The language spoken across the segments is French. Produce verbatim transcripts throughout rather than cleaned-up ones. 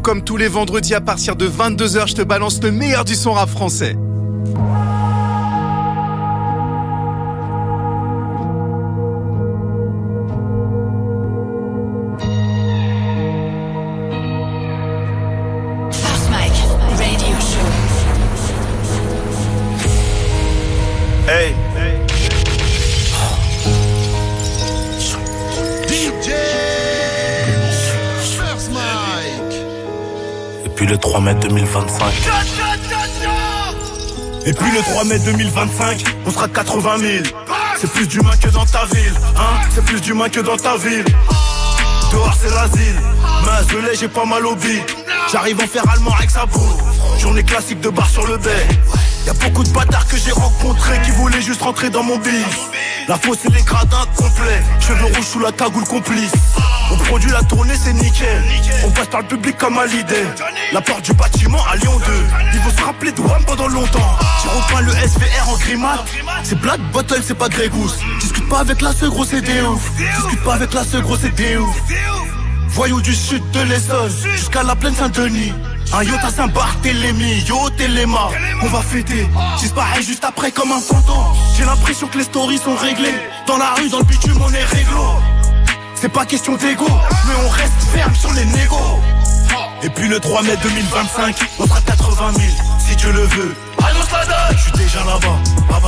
comme tous les vendredis à partir de vingt-deux heures, je te balance le meilleur du son rap français. First Mic Radio Show. Hey. Puis le trois mai deux mille vingt-cinq. Et puis le trois mai deux mille vingt-cinq, on sera quatre-vingt mille. C'est plus d'humains que dans ta ville, hein. C'est plus d'humains que dans ta ville. Dehors c'est l'asile, mais je l'ai, j'ai pas mal au bide. J'arrive en faire allemand avec sa boue. Journée classique de bar sur le bec. Y'a beaucoup de bâtards que j'ai rencontrés qui voulaient juste rentrer dans mon bif. La fosse et les gradins complets, cheveux rouges sous la cagoule complice. On produit la tournée, c'est nickel. On passe par le public comme à l'idée. La porte du bâtiment à Lyon deux. Il faut se rappeler de Wham pendant longtemps. J'ai repeint le S V R en grimate. C'est Black Bottle, c'est pas Grey Goose. Discute pas avec la seule gros, c'est des ouf. Discute pas avec la seule gros, c'est des ouf. Voyous du sud de l'Essonne jusqu'à la plaine Saint-Denis. Un yacht à Saint-Barthélemy, yo Téléma. On va fêter, disparaît juste après comme un fantôme. J'ai l'impression que les stories sont réglées. Dans la rue, dans le bitume, on est réglo. C'est pas question d'ego, mais on reste ferme sur les négos. Et puis le trois mai deux mille vingt-cinq, on sera quatre-vingt mille, si Dieu le veut. Annonce la date, je suis déjà là-bas, baba.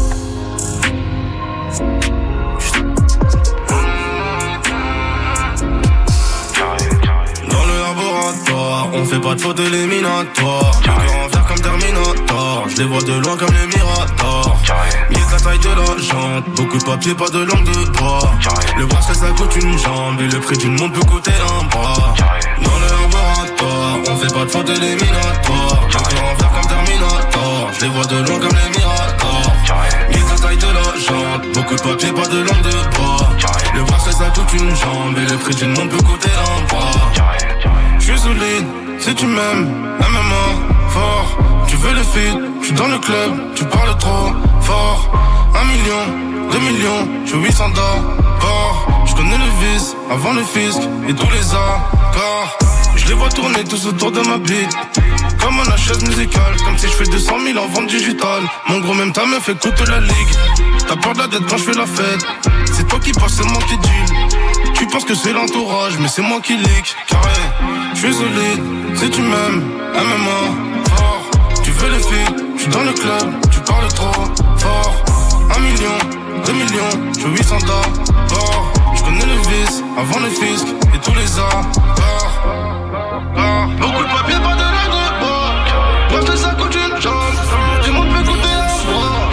Dans le laboratoire, on fait pas de faute éliminatoire. Le cœur en fer comme Terminator, je les vois de loin comme les Miradors. Mise la taille de la jante, beaucoup de papier, pas de langue de bois. Le bracelet ça coûte une jambe et le prix d'une montre peut coûter un bras. Dans le laboratoire, on fait pas de faute éliminatoire. Le cœur en fer comme Terminator, je les vois de loin comme les Miradors. Mise la taille de la jante, beaucoup de papier, pas de langue de bois. Le bracelet ça coûte une jambe et le prix d'une montre peut coûter un bras. J'suis solide, si tu m'aimes, M M A, fort. Tu veux le feed, j'suis dans le club, tu parles trop fort. Un million, deux millions, j'suis huit cents d'abord. J'connais le vice, avant le fisc et tous les accords. Je les vois tourner tous autour de ma bite, comme un chaise musicale, comme si je fais deux cent mille en vente digitale. Mon gros même ta meuf écoute la ligue. T'as peur de la dette quand je fais la fête. C'est toi qui passe, c'est moi qui deal. Tu penses que c'est l'entourage, mais c'est moi qui leak. Carré, je suis solide, si tu m'aimes, M M A, fort. Tu veux les filles, je suis dans le club, tu parles trop fort. Un million, deux millions, je suis huit cents d'abord. Je connais le vice, avant le fisc et tous les accords. Beaucoup de papier, pas de langue de bois. Bref, ça coûte une jambe. Tout le monde peut goûter à moi.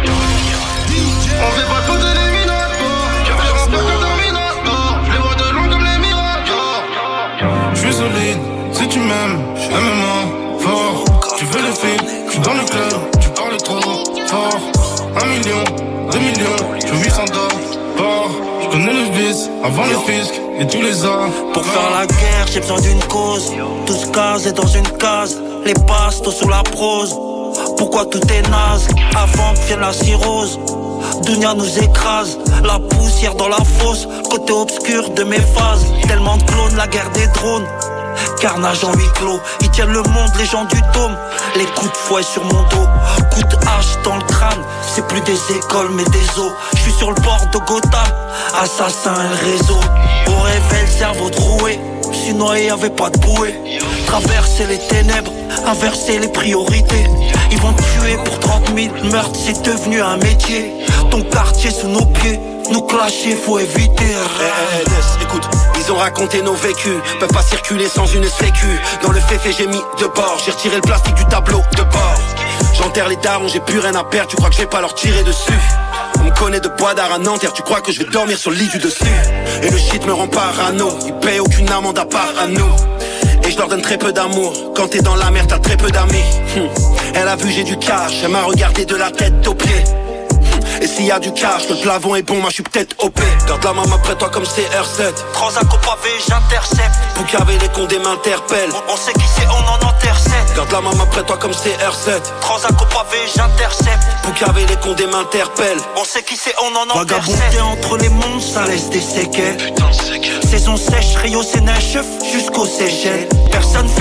On fait pas de faute éliminatoire. Je rentre pas comme Terminator. Je les vois de loin comme les Miradors. Je suis solide, si tu m'aimes, M M A, fort. Tu veux le film, je suis dans le club, tu parles trop fort. Un million, deux millions, je suis huit cents d'abord. Je connais le vice, avant le fisc et tous les arts. Pour faire la guerre, j'ai besoin d'une cause. Tous casés dans une case, les bastos sous la prose. Pourquoi tout est naze, avant que vienne la cirrhose. Dunia nous écrase, la poussière dans la fosse. Côté obscur de mes phases, tellement de clones, la guerre des drones. Carnage en huis clos, ils tiennent le monde, les gens du dôme. Les coups de fouet sur mon dos, coups de hache dans le crâne. C'est plus des écoles mais des os. Je suis sur le bord de Gotham, assassin et le réseau. Au réveil, le cerveau troué, je suis noyé, y'avait pas de bouée. Traverser les ténèbres, inverser les priorités. Ils vont te tuer pour trente mille meurtres, c'est devenu un métier. Ton quartier sous nos pieds, nous clasher, faut éviter. Hey, hey, écoute, ils ont raconté nos vécus, peuvent pas circuler sans une sécu. Dans le féfé j'ai mis de bord, j'ai retiré le plastique du tableau de bord. J'enterre les darons, j'ai plus rien à perdre, tu crois que je vais pas leur tirer dessus? On me connaît de bois d'art à Nanterre, tu crois que je vais dormir sur le lit du dessus? Et le shit me rend parano, ils payent aucune amende à part à nous. Et je leur donne très peu d'amour, quand t'es dans la merde t'as très peu d'amis. hum. Elle a vu j'ai du cash, elle m'a regardé de la tête aux pieds. Et s'il y a du cash, que le plafond est bon, moi je suis peut-être O P. Garde la main après toi comme C R sept. Transac au pavé, j'intercepte. Pour qu'avec les condés m'interpellent. On, on sait qui c'est, on en intercepte. Garde la main après toi comme C R sept. Transac au pavé, j'intercepte. Pour qu'avec les condés m'interpellent. On sait qui c'est, on en intercepte. Vagabonder entre les mondes, ça laisse des séquelles. Putain de séquelles. Saison sèche, Rio, c'est neige, jusqu'au Seychelles. Personne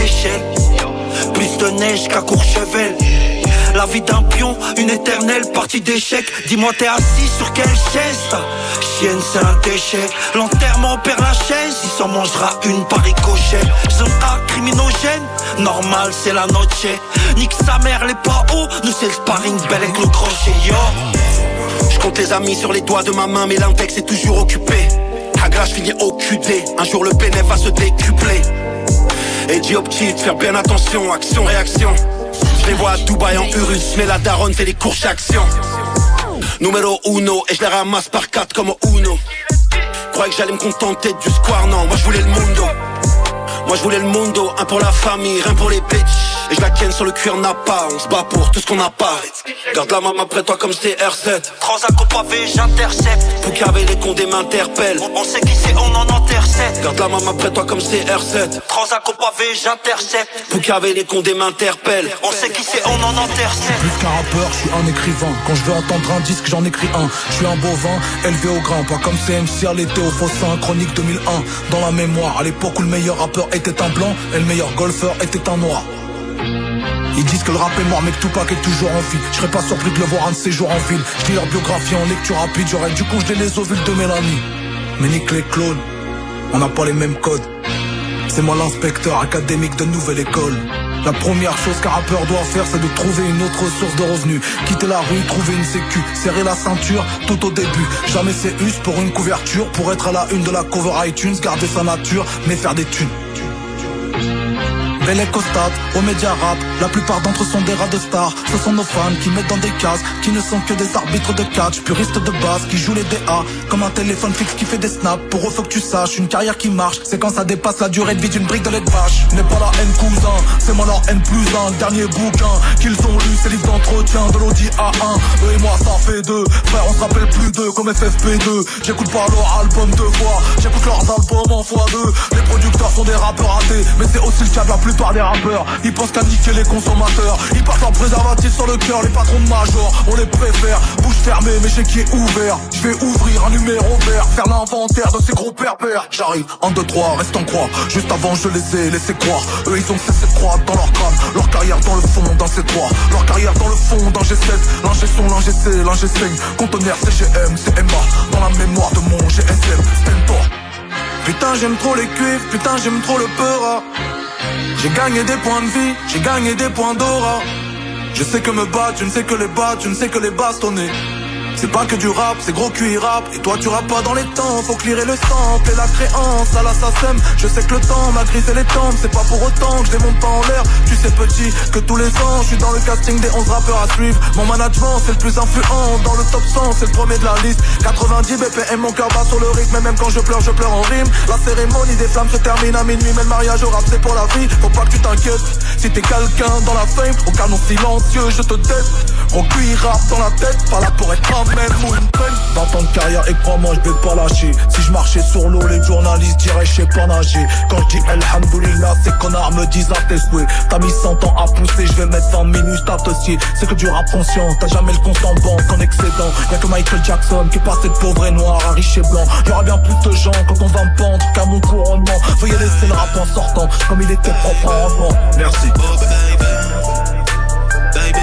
Seychelles. Plus de neige qu'à Courchevel. La vie d'un pion, une éternelle partie d'échecs. Dis-moi t'es assis sur quelle chaise? Ta chienne c'est un déchet. L'enterrement perd la chaise, il s'en mangera une par ricochet. Zone A criminogène, normal c'est la noche. Nique sa mère les pas hauts, nous c'est le sparring bel avec le crochet yo. Je compte les amis sur les doigts de ma main, mais l'index est toujours occupé. Hagra je finis au Q D, un jour le bénéf va se décupler. Et dis aux petits de faire bien attention, action, réaction. Je les vois à Dubaï en Urus, mais la daronne fait des courses action. Numéro uno, et je les ramasse par quatre comme au Uno. Croyais que j'allais me contenter du square, non, moi je voulais le mundo. Moi je voulais le mundo, un pour la famille, rien pour les bitches. Et je la ken sur le cuir n'a pas, on se bat pour tout ce qu'on n'a pas. Garde la main après toi comme c'était R sept. Transac au pavé, j'intercepte. Poucavé les condés m'interpellent. On, on sait qui c'est, on en intercepte. Garde la main après toi comme c'était R sept. Transac au pavé, j'intercepte. Poucavé les condés m'interpellent. On sait qui c'est, on en intercepte. Plus qu'un rappeur, je suis un écrivain. Quand je veux entendre un disque, j'en écris un. Je suis un bovin, élevé au grain. Pas comme C M C à l'été au Fossin, chronique deux mille un. Dans la mémoire, à l'époque où le meilleur rappeur était un blanc et le meilleur golfeur était un noir. Ils disent que le rap est mort mais que Tupac est toujours en vie. Je serais pas surpris de le voir un de ces jours en ville. Je lis leur biographie en lecture rapide. J'aurais dû congeler les ovules de Mélanie. Mais nique les clones, on n'a pas les mêmes codes. C'est moi l'inspecteur académique de nouvelle école. La première chose qu'un rappeur doit faire, c'est de trouver une autre source de revenus. Quitter la rue, trouver une sécu, serrer la ceinture tout au début. Jamais c'est us pour une couverture, pour être à la une de la cover iTunes. Garder sa nature, mais faire des thunes. Bel Costat, aux médias rap, la plupart d'entre eux sont des rats de stars. Ce sont nos fans qui mettent dans des cases, qui ne sont que des arbitres de catch, puristes de base, qui jouent les D A, comme un téléphone fixe qui fait des snaps. Pour eux faut que tu saches, une carrière qui marche, c'est quand ça dépasse la durée de vie d'une brique de lait de vache. N'est pas la haine cousin, c'est moi leur N plus un. Le dernier bouquin qu'ils ont lu, c'est livre d'entretien de l'Audi A un. Eux et moi ça fait deux, frère on se rappelle plus d'eux comme F F P deux. J'écoute pas leur album deux fois, j'écoute leurs albums en fois deux. Les producteurs sont des rappeurs ratés, mais c'est aussi le cas de la plupart des rappeurs. Ils pensent qu'à niquer les consommateurs. Ils passent leur préservatif sur le cœur. Les patrons de major, on les préfère. Bouche fermée mais chez qui est ouvert. Je vais ouvrir un numéro vert, faire l'inventaire de ces gros pervers. J'arrive, un, deux, trois, reste en croix. Juste avant je les ai laissés croire. Eux ils ont cessé de croire dans leur crâne. Leur carrière dans le fond, dans ces trois. Leur carrière dans le fond, dans G sept. L'ingé son, l'ingé C, l'ingé saigne. Conteneur C G M, C M A. Dans la mémoire de mon G S M, Stentor. Putain j'aime trop les cuivres, putain j'aime trop le peura. J'ai gagné des points de vie, j'ai gagné des points d'aura. Je sais que me battre, je ne sais que les battre, je ne sais que les bastonner. C'est pas que du rap, c'est gros cuit rap. Et toi tu rappes pas dans les temps, faut clearer le sample et la créance à l'assassin. Je sais que le temps m'a grisé les tempes, c'est pas pour autant que je démonte pas en l'air. Tu sais petit, que tous les ans je suis dans le casting des onze rappeurs à suivre. Mon management c'est le plus influent, dans le top cent c'est le premier de la liste. Quatre-vingt-dix B P M, mon cœur bat sur le rythme. Et même quand je pleure, je pleure en rime. La cérémonie des flammes se termine à minuit. Mais le mariage au rap c'est pour la vie, faut pas que tu t'inquiètes. Si t'es quelqu'un dans la fame, au canon silencieux je te tête. Gros cuit rap dans la tête, pas là pour être un même ou une peine. vingt ans de carrière et crois-moi je vais pas lâcher. Si je marchais sur l'eau les journalistes diraient je sais pas nager. Quand je dis Alhamdoulilah ces connards me disent à tes souhaits. T'as mis cent ans à pousser, je vais mettre vingt minutes à t'associer. C'est que du rap conscient, t'as jamais le compte en banque en excédent. Y'a que Michael Jackson qui est passé de pauvre et noir à riche et blanc. Y'aura bien plus de gens quand on va me pendre qu'à mon couronnement. Veuillez laisser le rap en sortant comme il était propre en rentrant. Merci. Oh baby, baby.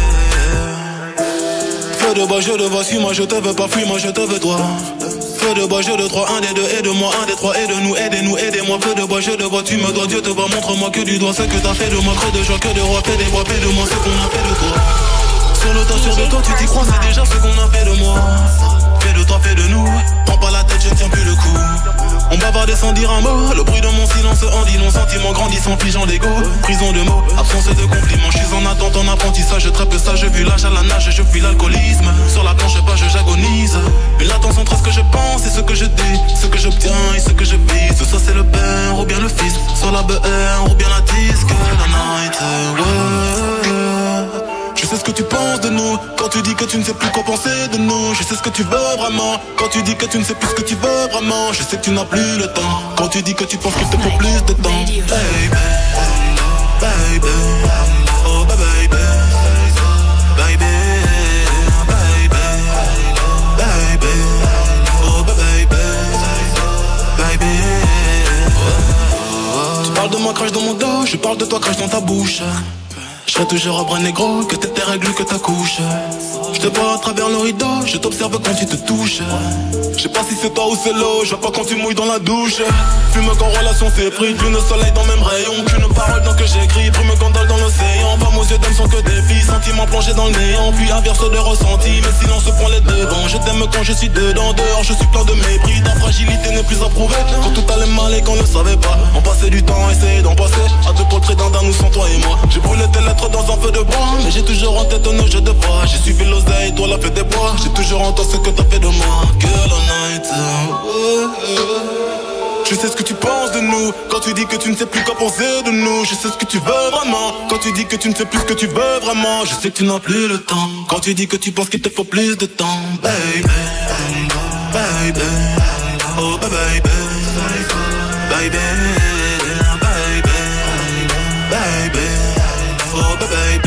Feu de bois, je te vois, suis-moi, je te veux pas, fuis-moi, je te veux toi. Feu de bois, je de trois, un des deux, aide-moi, un des trois, aide-nous, aidez-nous, aidez-moi. Feu de bois, je te vois, tu me dois, Dieu te voit, montre-moi que du doigt ce que t'as fait de moi. Creux de joie, que de roi, fais des bois, fais de moi ce qu'on a fait de toi. Sur le tas, sur de toi, tu t'y crois, c'est déjà ce qu'on a fait de moi. Fais de toi, fais de nous, prends pas la tête, je ne tiens plus le coup. On bavardait sans dire un mot, le bruit de mon silence en dit long. Sentiment grandissant, figeant d'ego, prison de mots, absence de compliments. Je suis en attente, en apprentissage, je trappe ça, je vis l'âge à la nage, je fuis l'alcoolisme. Sur la planche, pas, je j'agonise. Une latence entre ce que je pense et ce que je dis, ce que j'obtiens et ce que je vise. Soit c'est le père ou bien le fils, soit la B R ou bien la disque. La night, ouais. Je sais ce que tu penses de nous, quand tu dis que tu ne sais plus quoi penser de nous. Je sais ce que tu veux vraiment, quand tu dis que tu ne sais plus ce que tu veux vraiment. Je sais que tu n'as plus le temps, quand tu dis que tu penses qu'il te faut plus de temps. Baby, baby, oh baby, baby, baby, baby, oh baby, baby. Tu parles de moi, crache dans mon mon dos, je parle de toi, crache dans ta bouche. Je serai toujours un bras négro, que t'aies tes règles, que ta couche. Je te vois à travers le rideau, je t'observe quand tu te touches. Je sais pas si c'est toi ou c'est l'eau, je vois pas quand tu mouilles dans la douche. Fume qu'en relation c'est pris, lune au soleil dans le même rayon. Qu'une parole dans que j'écris, brume gondole dans l'océan. Pas aux yeux d'âme sont que des filles, sentiments plongés dans le néant. Puis un verso de ressenti, mais silence prend les devants. Je t'aime quand je suis dedans, dehors je suis plein de mépris. Ta fragilité n'est plus approuvée, quand tout allait mal et qu'on ne savait pas. On passait du temps à essayer d'en passer, à deux portraits d'un d'un nous sans toi et moi. J'ai brûlé tes lettres dans un feu de bois, mais j'ai toujours en tête nos jeux de bois. J'ai suivi l'oseille, toi la fête des bois. J'ai toujours en toi ce que t'as fait de moi. Girl on night, je sais ce que tu penses de nous, quand tu dis que tu ne sais plus quoi penser de nous. Je sais ce que tu veux vraiment, quand tu dis que tu ne sais plus ce que tu veux vraiment. Je sais que tu n'as plus le temps, quand tu dis que tu penses qu'il te faut plus de temps. Baby, baby, oh baby, baby, baby, baby, oh baby,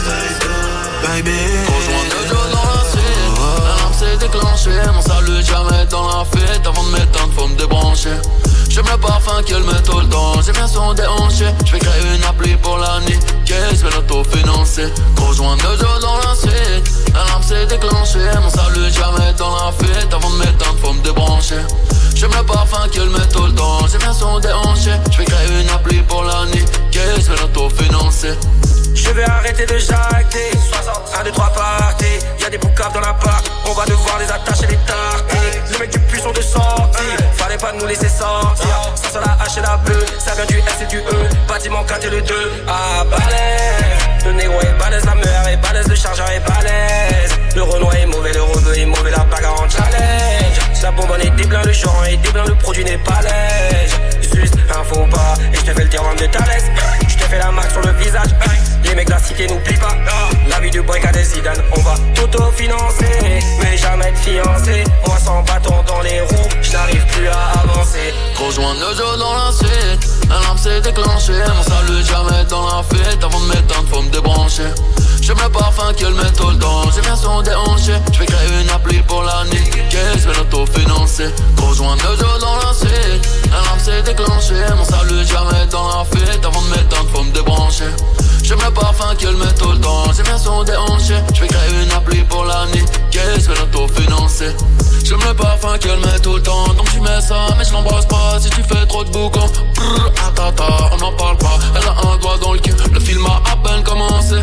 baby. Rejoins le jeu dans la suite, l'alarme s'est déclenchée. Mon salut jamais dans la fête, avant de m'éteindre faut me débrancher. J'aime le parfum qu'elle met tout le temps, j'ai bien son déhanché. J'vais créer une appli pour la niquer, j'vais l'auto-financer. Rejoindre le jeu dans la suite, l'alarme s'est déclenchée. Mon salut jamais dans la fête, avant de m'éteindre faut me débrancher. J'aime le parfum qu'elle met tout le temps, j'ai bien son déhanché. J'vais créer une appli pour la niquer, j'vais l'auto-financer. Je vais arrêter de jacter, un, deux, trois parties. Y'a des boucaves dans l'appart, on va devoir les attacher, les tarter. Les mecs du puits sont de sortie, fallait pas nous laisser sortir. Ça sur la H et la bleue, ça vient du S et du E. Bâtiment quatre et le deux, ah balèze. Le négro est balèze, la meilleure est balèze, le chargeur est balèze. Le Renoir est mauvais, le rebeu est mauvais, la bagarre en challenge. La bonbonne est déblin, le genre est déblin, le produit n'est pas lège. Juste un faux pas, et je te fais le terrain de ta laisse. Je te fais la marque sur le visage. Les mecs de la cité n'oublie pas, la vie du break à des Zidane. On va t'auto-financer, mais jamais te fiancer. Moi sans bâton dans les roues, je n'arrive plus à avancer. Rejoins le jeu dans la suite, l'alarme s'est déclenchée. Mon salut jamais dans la fête, avant de m'éteindre faut me débrancher. J'aime le parfum qu'elle met tout le temps, j'ai bien son déhanché. J'vais créer une appli pour la niquer, j'vais l'auto-financer. Rejoindre le jeu dans la suite, l'alarme s'est déclenchée. Mon salut jamais dans la fête, avant de m'éteindre faut me débrancher. J'aime le parfum qu'elle met tout le temps, j'ai bien son déhanché. J'vais créer une appli pour la niquer, j'vais l'auto-financer. J'aime le parfum qu'elle met tout le temps, donc tu mets ça, mais je l'embrasse pas si tu fais trop de boucan. Brrr, atata, on n'en parle pas, elle a un doigt dans le cul, le film a à peine commencé.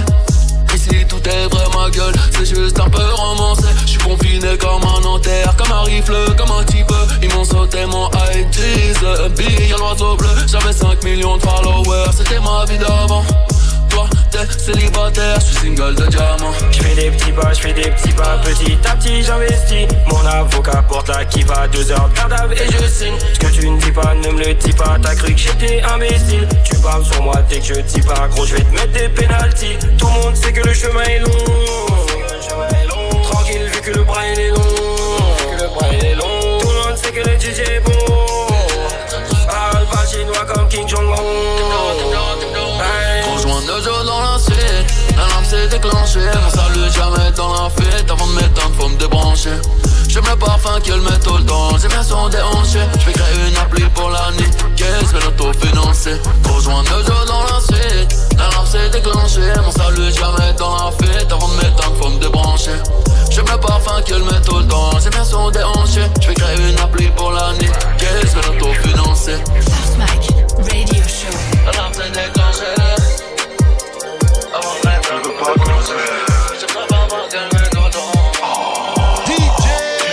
Ici tout est vrai ma gueule, c'est juste un peu romancé. J'suis confiné comme un Nanterre, comme un rifle, comme un type. Ils m'ont sauté mon I G, le billet, l'oiseau bleu. J'avais cinq millions de followers, c'était ma vie d'avant. Toi t'es célibataire, j'suis single de diamant. J'fais des petits pas, j'fais des petits pas, petit à petit j'investis. Mon avocat porte la kiffa, deux heures de garde à vue et je signe. Ce que tu ne dis pas, ne me le dis pas, t'as cru que j'étais imbécile. Tu parles sur moi dès que je dis pas, gros j'vais te mettre des pénaltys. Tout le monde sait que le chemin est long, tranquille vu que le bras il est long, que le bras il est long. Tout le monde sait que le D J est bon, parle pas chinois comme King Jong-un. Rejoindre le jeu dans la suite, l'alarme s'est déclenchée. Mon salut jamais dans la fête, avant de m'éteindre faut me débrancher. J'aime le parfum qu'elle met tout le temps, j'ai bien son déhanché. J'vais créer une appli pour la niquer, j'vais l'auto-financer. Rejoindre le jeu dans la suite, l'alarme s'est déclenchée. Mon salut jamais dans la fête, avant de m'éteindre faut me débrancher. J'aime le parfum qu'elle met tout le temps, j'ai bien son déhanché. J'vais créer une appli pour la niquer, j'vais l'auto-financer. First Mike Radio Show. L'alarme s'est déclenchée. D J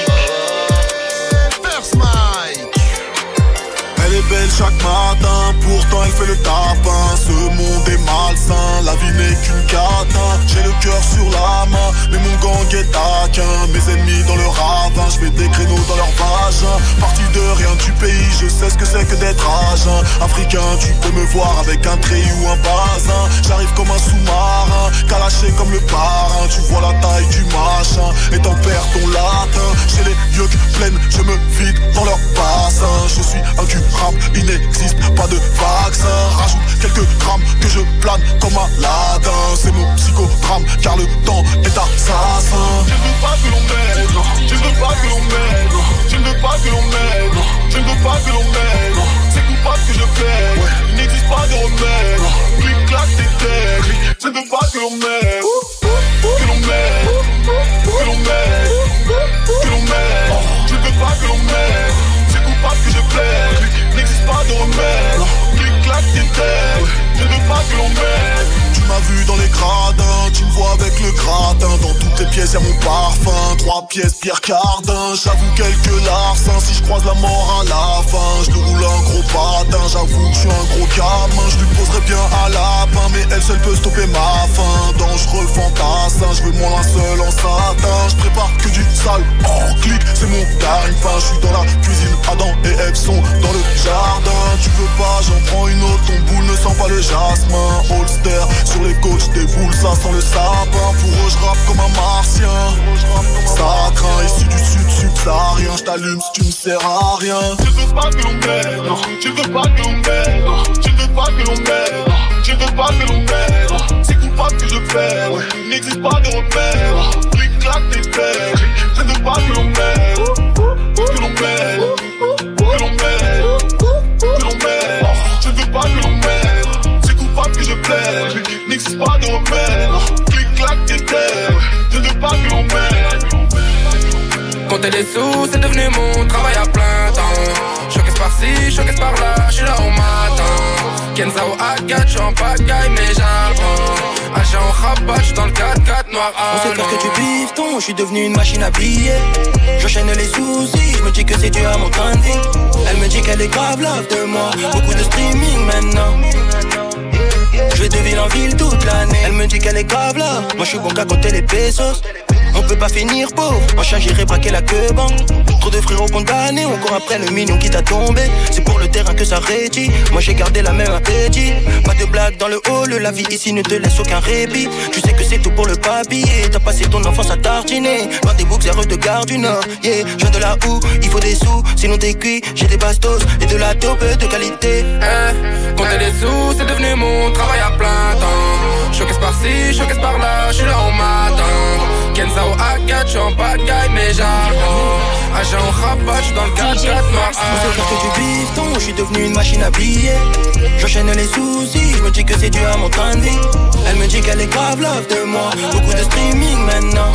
First Mike. Elle est belle chaque matin, pourtant elle fait le tapin. Ce monde est malsain, la vie n'est qu'une cata. J'ai le cœur sur la main, mais mon gang est taquin. Mes ennemis dans le ravin, je mets des créneaux dans leur vagin. Parti de rien du pays, je sais ce que c'est que d'être agent. Africain, tu peux me voir avec un treillis ou un basin. J'arrive comme un sous-marin, calaché comme le parrain. Tu vois la taille du machin, et t'en perds ton latin. J'ai les yeux pleines, je me vide dans leur bassin. Je suis incurable, il n'existe pas de vaccin. Rajoute quelques grammes que je plane comme un ladin. C'est mon psychodrame, car le temps est assassin. Je ne veux pas que l'on m'aide, je ne veux pas que l'on m'aide, je ne veux pas que l'on m'aide, je ne veux pas que l'on m'aide. C'est coupable pas que je plaise. Ouais. Il n'existe pas de remède. Clic clac tes textes. Je ne veux pas que l'on m'aide. Que l'on m'aide. Que l'on m'aide. Que l'on m'aide. Je ne veux pas que l'on m'aide. C'est coupable que je plaise. Il n'existe pas de remède. Clic clac tes textes. Je ne veux pas que l'on m'aide. Tu m'as vu dans les gradins, tu me vois avec le gratin. Dans toutes les pièces y'a mon parfum. Trois pièces Pierre Cardin. J'avoue quelques larcins. Si je croise la mort à la fin, je lui roule un gros patin. J'avoue que je suis un gros gamin. Je lui poserai bien un lapin, mais elle seule peut stopper ma faim. Dangereux fantassin, je veux mon linceul en satin. Je prépare que du sale en clic, c'est mon gagne-pain. Je suis dans la cuisine, Adam et Ève sont dans le jardin. Tu veux pas, j'en prends une autre. Ton boule ne sent pas le jasmin. Holster sur les côtes, des boules, ça sent le sapin. Pour eux, je rappe comme un martien. Ça craint, issu du sud subsaharien. Je t'allume si tu ne sers à rien. Je veux pas que l'on m'aide, non. Je veux pas que l'on m'aide, non. Je veux pas que l'on m'aide, non. Je veux pas que l'on m'aide, non. C'est coupable que je perds, ouais. Il n'existe pas de remède. Clic clac tes textes. Je veux pas que l'on m'aide. Que l'on m'aide. Que l'on m'aide. Que l'on m'aide. Je veux pas que l'on m'aide. C'est coupable que je plaide. Il n'existe pas de remède. Clic clac tes textes. Je veux pas que l'on m'aide. Compter les sous, c'est devenu mon travail à plein temps. Choquesse par-ci, choquesse par-là, j'suis là au matin. Kenza ou Agathe, j'suis en pagaille mais j'apprends. Agent au rabat, j'suis dans le quatre quatre noir à on sait faire que tu bifton, j'suis devenu une machine à billets. J'enchaîne les soucis, j'me dis que c'est dû à mon train de vie. Elle me dit qu'elle est grave love de moi, beaucoup de streaming maintenant. Je vais de ville en ville toute l'année. Elle me dit qu'elle est grave là, moi j'suis bon qu'à compter les pesos. On peut pas finir pauvre, en chien j'irai braquer la queue banque. Trop de frérots condamnés, on court après le million qui t'a tombé. C'est pour le terrain que ça rédit, moi j'ai gardé la même appétit. Pas de blague dans le hall, la vie ici ne te laisse aucun répit. Tu sais que c'est tout pour le papier, t'as passé ton enfance à tartiner. Loin des boucs heureux de Gare du Nord, yeah. Je viens de là où il faut des sous, sinon t'es cuit. J'ai des bastos et de la taupe de qualité. Eh, compter les sous, c'est devenu mon travail à plein temps. Choquesse par-ci, choquesse par-là, j'suis là au matin. Kenza ou Agathe, j'suis en pagaille mais j'apprends. Agent au rabat, j'suis dans le quatre quatre noir. On sait faire que du bifton, j'suis devenu une machine à billets. J'enchaîne les soucis, j'me dis que c'est dû à mon train de vie. Elle me dit qu'elle est grave love de moi, beaucoup de streaming maintenant.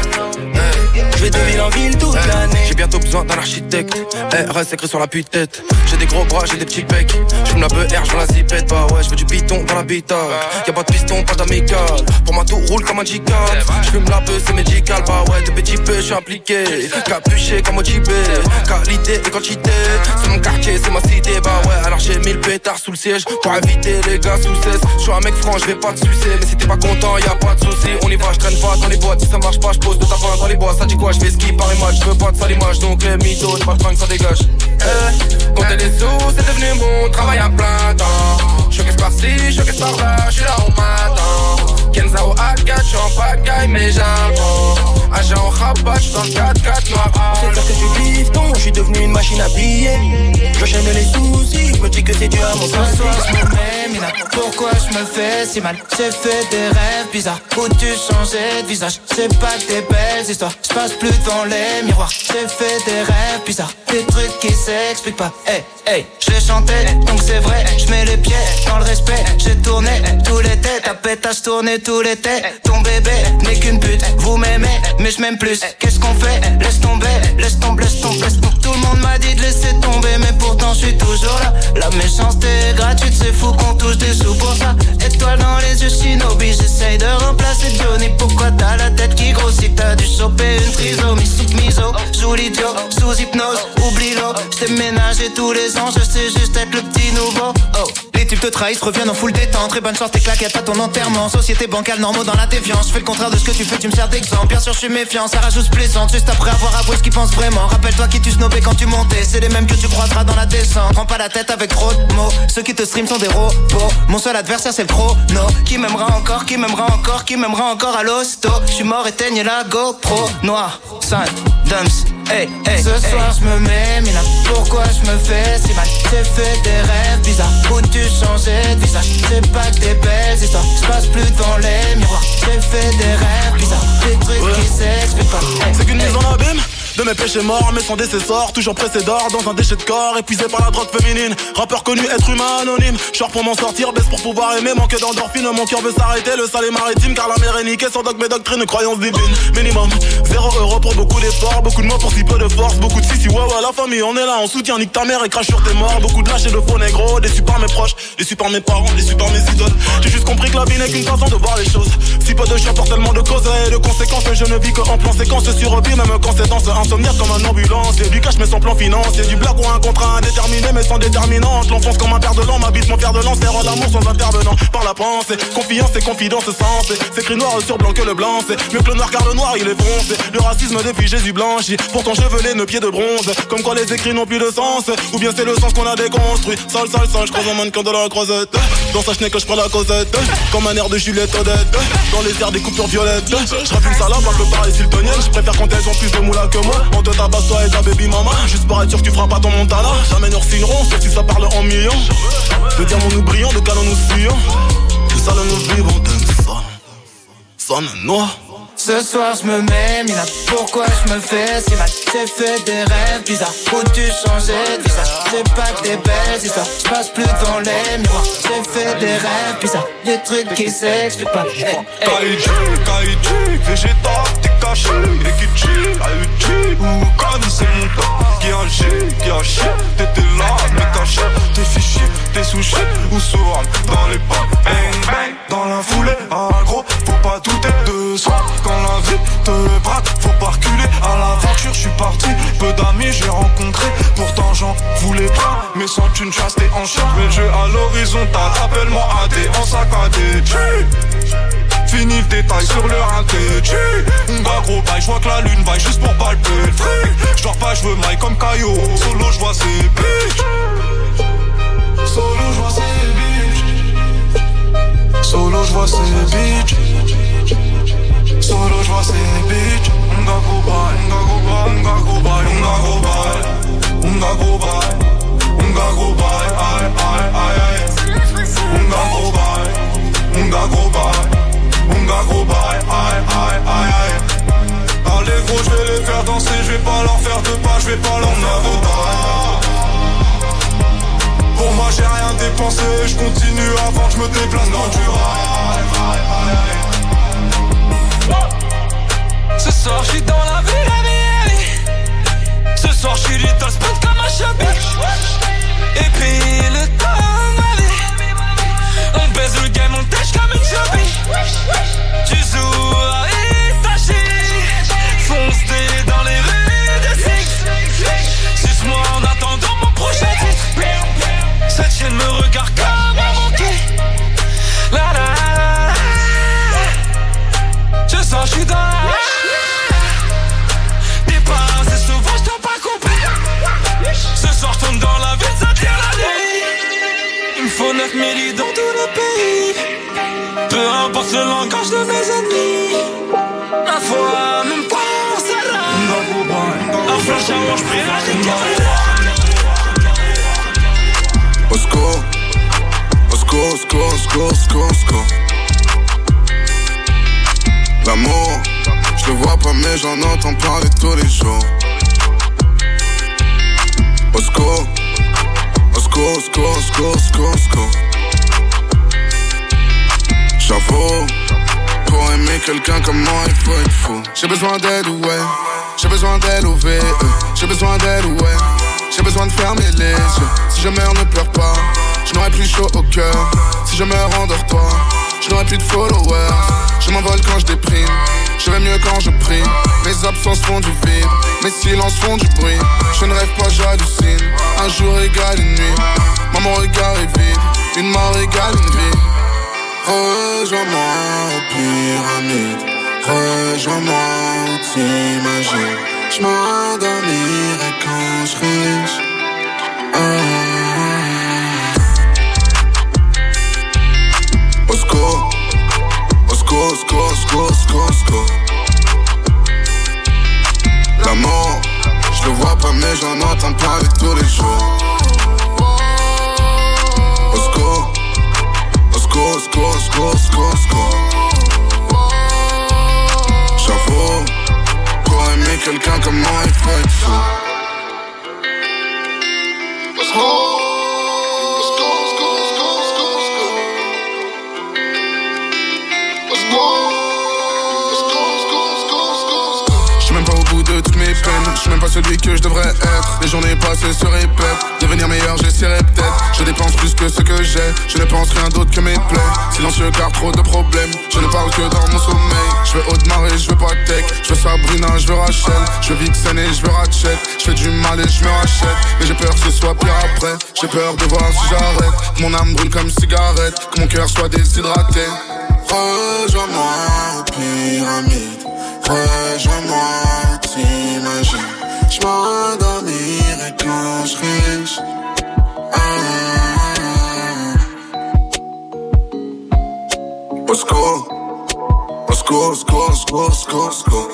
Je vais de ville en ville toute l'année. J'ai bientôt besoin d'un architecte. R S écrit sur la pute-tête. J'ai des gros bras, j'ai des petits pecs. J'fume la B R, j'vends la zipette. Bah ouais, j'veux du piton dans la bitac. Y'a pas de piston, pas d'amical. Pour moi tout roule comme un G quatre. J'fume la B, c'est médical. Bah ouais, de petits peu, j'suis impliqué. Capuché comme motivé. Qualité et quantité. C'est mon quartier, c'est ma cité. Bah ouais, alors j'ai mis le pétard sous le siège. Pour éviter les gars sous cesse. J'suis un mec franc, j'vais pas te sucer. Mais si t'es pas content, y'a pas de soucis. On y va, j'traîne pas dans les boîtes. Si ça marche pas, j'pose de ta main dans les bois. Ça dit quoi, j'fais ski par les matchs. J'veux pas de sale image, donc les mythos, j'pas le train que ça dégage. Eh, compter les sous, c'est devenu mon travail à plein temps. Choquesse par-ci, choquesse par-là, j'suis là au matin. Kenza ou Agathe, j'suis en pagaille mais j'apprends. Agent au rabat, j'suis dans le quatre quatre noir. On sait faire que du bifton, j'suis devenu une machine à billets. J'enchaîne les soucis, j'me dis que c'est dû à mon train de vie. Ce soir j'me mets mina, pourquoi j'me fais si mal? J'ai fait des rêves bizarres, où tu changeais de visage. C'est pas que des belles histoires, j'passe plus devant les miroirs. J'ai fait des rêves bizarres, des trucs qui s'expliquent pas. Hey, hey, je chantais, donc c'est vrai, j'mets les pieds dans le respect. J'ai tourné tout l'été, ta pétasse tournée tout l'été. Ton bébé n'est qu'une pute, vous m'aimez, mais je m'aime plus. Qu'est-ce qu'on fait? Laisse tomber, laisse tomber, laisse tomber, laisse tomber. Tout le monde m'a dit de laisser tomber, mais pourtant je suis toujours là. La méchanceté est gratuite, c'est fou qu'on touche des sous pour ça. Étoile dans les yeux, shinobi, j'essaye de remplacer Johnny. Pourquoi t'as la tête qui grossit? T'as dû choper une trisomie sous miso. Joue l'idiot, sous hypnose, oublie-le. J't'ai ménagé tous les ans, je sais juste être le petit nouveau. Oh. Les types te trahissent, reviennent en full détente. Très bonne chance, tes claquettes à ton enterrement. Société bancale, normaux dans la défiance. Je fais le contraire de ce que tu fais, tu me sers d'exemple. Bien sûr, je suis méfiant, ça rajoute plaisante. Juste après avoir avoué ce qu'ils pensent vraiment. Rappelle-toi qui tu snobais quand tu montais. C'est les mêmes que tu croiseras dans la descente. Prends pas la tête avec trop de mots. Ceux qui te stream sont des robots. Mon seul adversaire, c'est le chrono. Qui m'aimera encore, qui m'aimera encore, qui m'aimera encore à l'hosto. Je suis mort, éteigne la GoPro. Noir, sale, dumps. Hey, hey, ce hey. Soir, je me mets mina. Pourquoi je me fais si mal? J'ai fait des rêves bizarres, où tu changeais de visage. C'est pas que des belles histoires, j'passe plus devant les miroirs. J'ai fait des rêves bizarres, des trucs ouais. qui s'expliquent pas. Hey, c'est qu'une hey. mise en abîme. de mes péchés morts, mais sans décessor, toujours pressé d'or dans un déchet de corps, épuisé par la drogue féminine. Rappeur connu, être humain anonyme. Short pour m'en sortir, baisse pour pouvoir aimer, manque d'endorphine. Mon cœur veut s'arrêter, le sale est maritime, car la mer est niquée sans dogme et doctrine, croyance divine. Minimum, zéro euro pour beaucoup d'efforts, beaucoup de mots pour si peu de force, beaucoup de si si ouais ouais la famille, on est là, on soutient, nique ta mère et crache sur tes morts. Beaucoup de lâches et de faux négros, déçus par mes proches, déçus par mes parents, déçus par mes idoles. J'ai juste compris que la vie n'est qu'une façon de voir les choses. Si peu de chanteurs, tellement de causes et de conséquences, je ne vis que en plan séquence, je survis même quand c'est dans ce insomniaque comme un ambulance. Y'a du cash mais sans plan financier, du blague ou un contrat indéterminé mais sans déterminante. L'enfance comme un père de l'an, m'habite mon fer de lance, terre d'amour sans intervenant. Par la pensée, confiance et confidence sens. C'est écrit noir sur blanc que le blanc, c'est mieux que le noir car le noir il est foncé. Le racisme depuis Jésus blanchi, pourtant chevelé nos pieds de bronze. Comme quoi les écrits n'ont plus de sens, ou bien c'est le sens qu'on a déconstruit. Sale, sale, sale, je croise un mannequin de la croisette. Dans sa chenille que je prends la causette, comme un air de Juliette Odette. Dans les airs des coupures violettes, je rappe une salade un peu pareil siltonienne. Je préfère quand elles ont plus de moula que moi. On te tabasse toi et ta baby mama, juste pour être sûr que tu feras pas ton montana. Jamais nous resignerons, sauf si ça parle en millions. De diamants nous brillons, de canons nous fuyons. De salon nous vivons, de ça sonne noir. Ce soir je me mets mina, pourquoi je me fais si mal? J'ai fait des rêves bizarres où tu changeais de visage. C'est pas que des belles histoires, je passe plus devant les miroirs. J'ai fait des rêves bizarres, des trucs qui s'expliquent pas. Hey, hey. Kaiji, Kaiji, végétal, t'es caché. Ekichi, Ayuchi, ou Kani, c'est mon temps. Qui agit, qui a chié, t'étais là, mais caché. T'es fichier, t'es sushi, ou sourd dans les pas. Bang, bang, dans la foulée, agro, faut pas douter de soi. Quand la vie te braque, faut pas reculer à l'aventure, je suis parti, peu d'amis j'ai rencontré. Pourtant j'en voulais pas, mais sans thune chasse t'es en charge. Mais le jeu à l'horizontale, appelle-moi A D en saccadé. Fini le détail sur le raté. On va gros bail, j'vois que la lune vaille juste pour palper le fric. J'dors pas, j'veux maille comme Caillou. Solo j'vois ces bitches. Solo j'vois ces bitches. Solo j'vois ces bitches. Solo j'vois ces bitches. On ga gros bail, on ga gros bail, on ga gros bail, on ga gros bail, on ga gros bail, aïe aïe aïe aïe. On ga gros bail, on ga gros bail, on ga gros bail, aïe aïe aïe aïe. Allez gros j'vais les faire danser, j'vais pas leur faire de pas, j'vais pas leur faire de pas. Pour moi j'ai rien dépensé, j'continue avant que j'me déplace dans du rail. Ce soir j'suis dans la ville, la vie. Ce soir j'suis lit dans le spot comme un chabit. Et puis le temps ma vie. On baise le game, on tâche comme une chabie. Tu joues à Itachi. Fonce dans les rues de Six. Suce-moi en attendant mon prochain titre. Cette chienne me regarde comme un monkey. La la la. Ce soir j'suis dans la. Dans la ville, ça tire la nuit. Il me faut neuf mille dans tout le pays. Peu importe le langage de mes ennemis. Ma foi, même pas en salade. Un flash à moi, j'prie à l'écart. Osco, Osco, Osco, Osco, Osco, Osco. L'amour, je le vois pas mais j'en entends parler tous les jours. Osco, Osco, Osco, Osco, Osco, Osco. J'avoue, pour aimer quelqu'un comme moi il faut être fou. J'ai besoin d'aide, ouais. J'ai besoin d'elle, O V E. J'ai besoin d'elle, ouais. J'ai besoin de fermer les yeux. Si je meurs, ne pleure pas. Je n'aurai plus chaud au cœur. Si je meurs, endors-toi. Je n'aurai plus de followers. Je m'envole quand je déprime. Je vais mieux quand je prie. Mes absences font du vide. Mes silences font du bruit. Je ne rêve pas, j'hallucine. Un jour égale une nuit. Moi mon regard est vide. Une mort égale une vie. Rejoins-moi aux pyramides. Rejoins-moi où t'imagines. Je m'endormirai quand je serai riche. Ah. Osco, Osco, Osco, Osco, Osco, Osco. L'amour, je le vois pas mais j'en entends parler tous les jours. Osco, Osco, Osco, Osco, Osco, Osco. J'avoue, pour aimer quelqu'un comme moi il faut faut être fou. Let's go. Let's go, let's go, let's go, let's go, let's go. Let's go. Let's go, let's go, let's go, let's go, let's go. J'suis même pas au bout de toutes mes peines. J'suis même pas celui que je devrais être. Les journées passées se répètent. Devenir meilleur j'essaierai peut-être. Je dépense plus que ce que j'ai. Je ne pense rien d'autre que mes plaies. Silencieux car trop de problèmes. Je ne parle que dans mon sommeil. Je veux Audemars et je veux pas tech. Je veux Sabrina, je veux Rachel. Je veux Vixen et je veux Ratchet. Je fais du mal et je me rachète. Mais j'ai peur que ce soit pire après. J'ai peur de voir si j'arrête. Que mon âme brûle comme cigarette. Que mon cœur soit déshydraté. Rejoins-moi aux pyramides. Rejoins-moi, t'imagines. J'm'endormirai quand j'serai riche. Ah. Let's go. Let's go, let's go, let's go, let's go, let's go.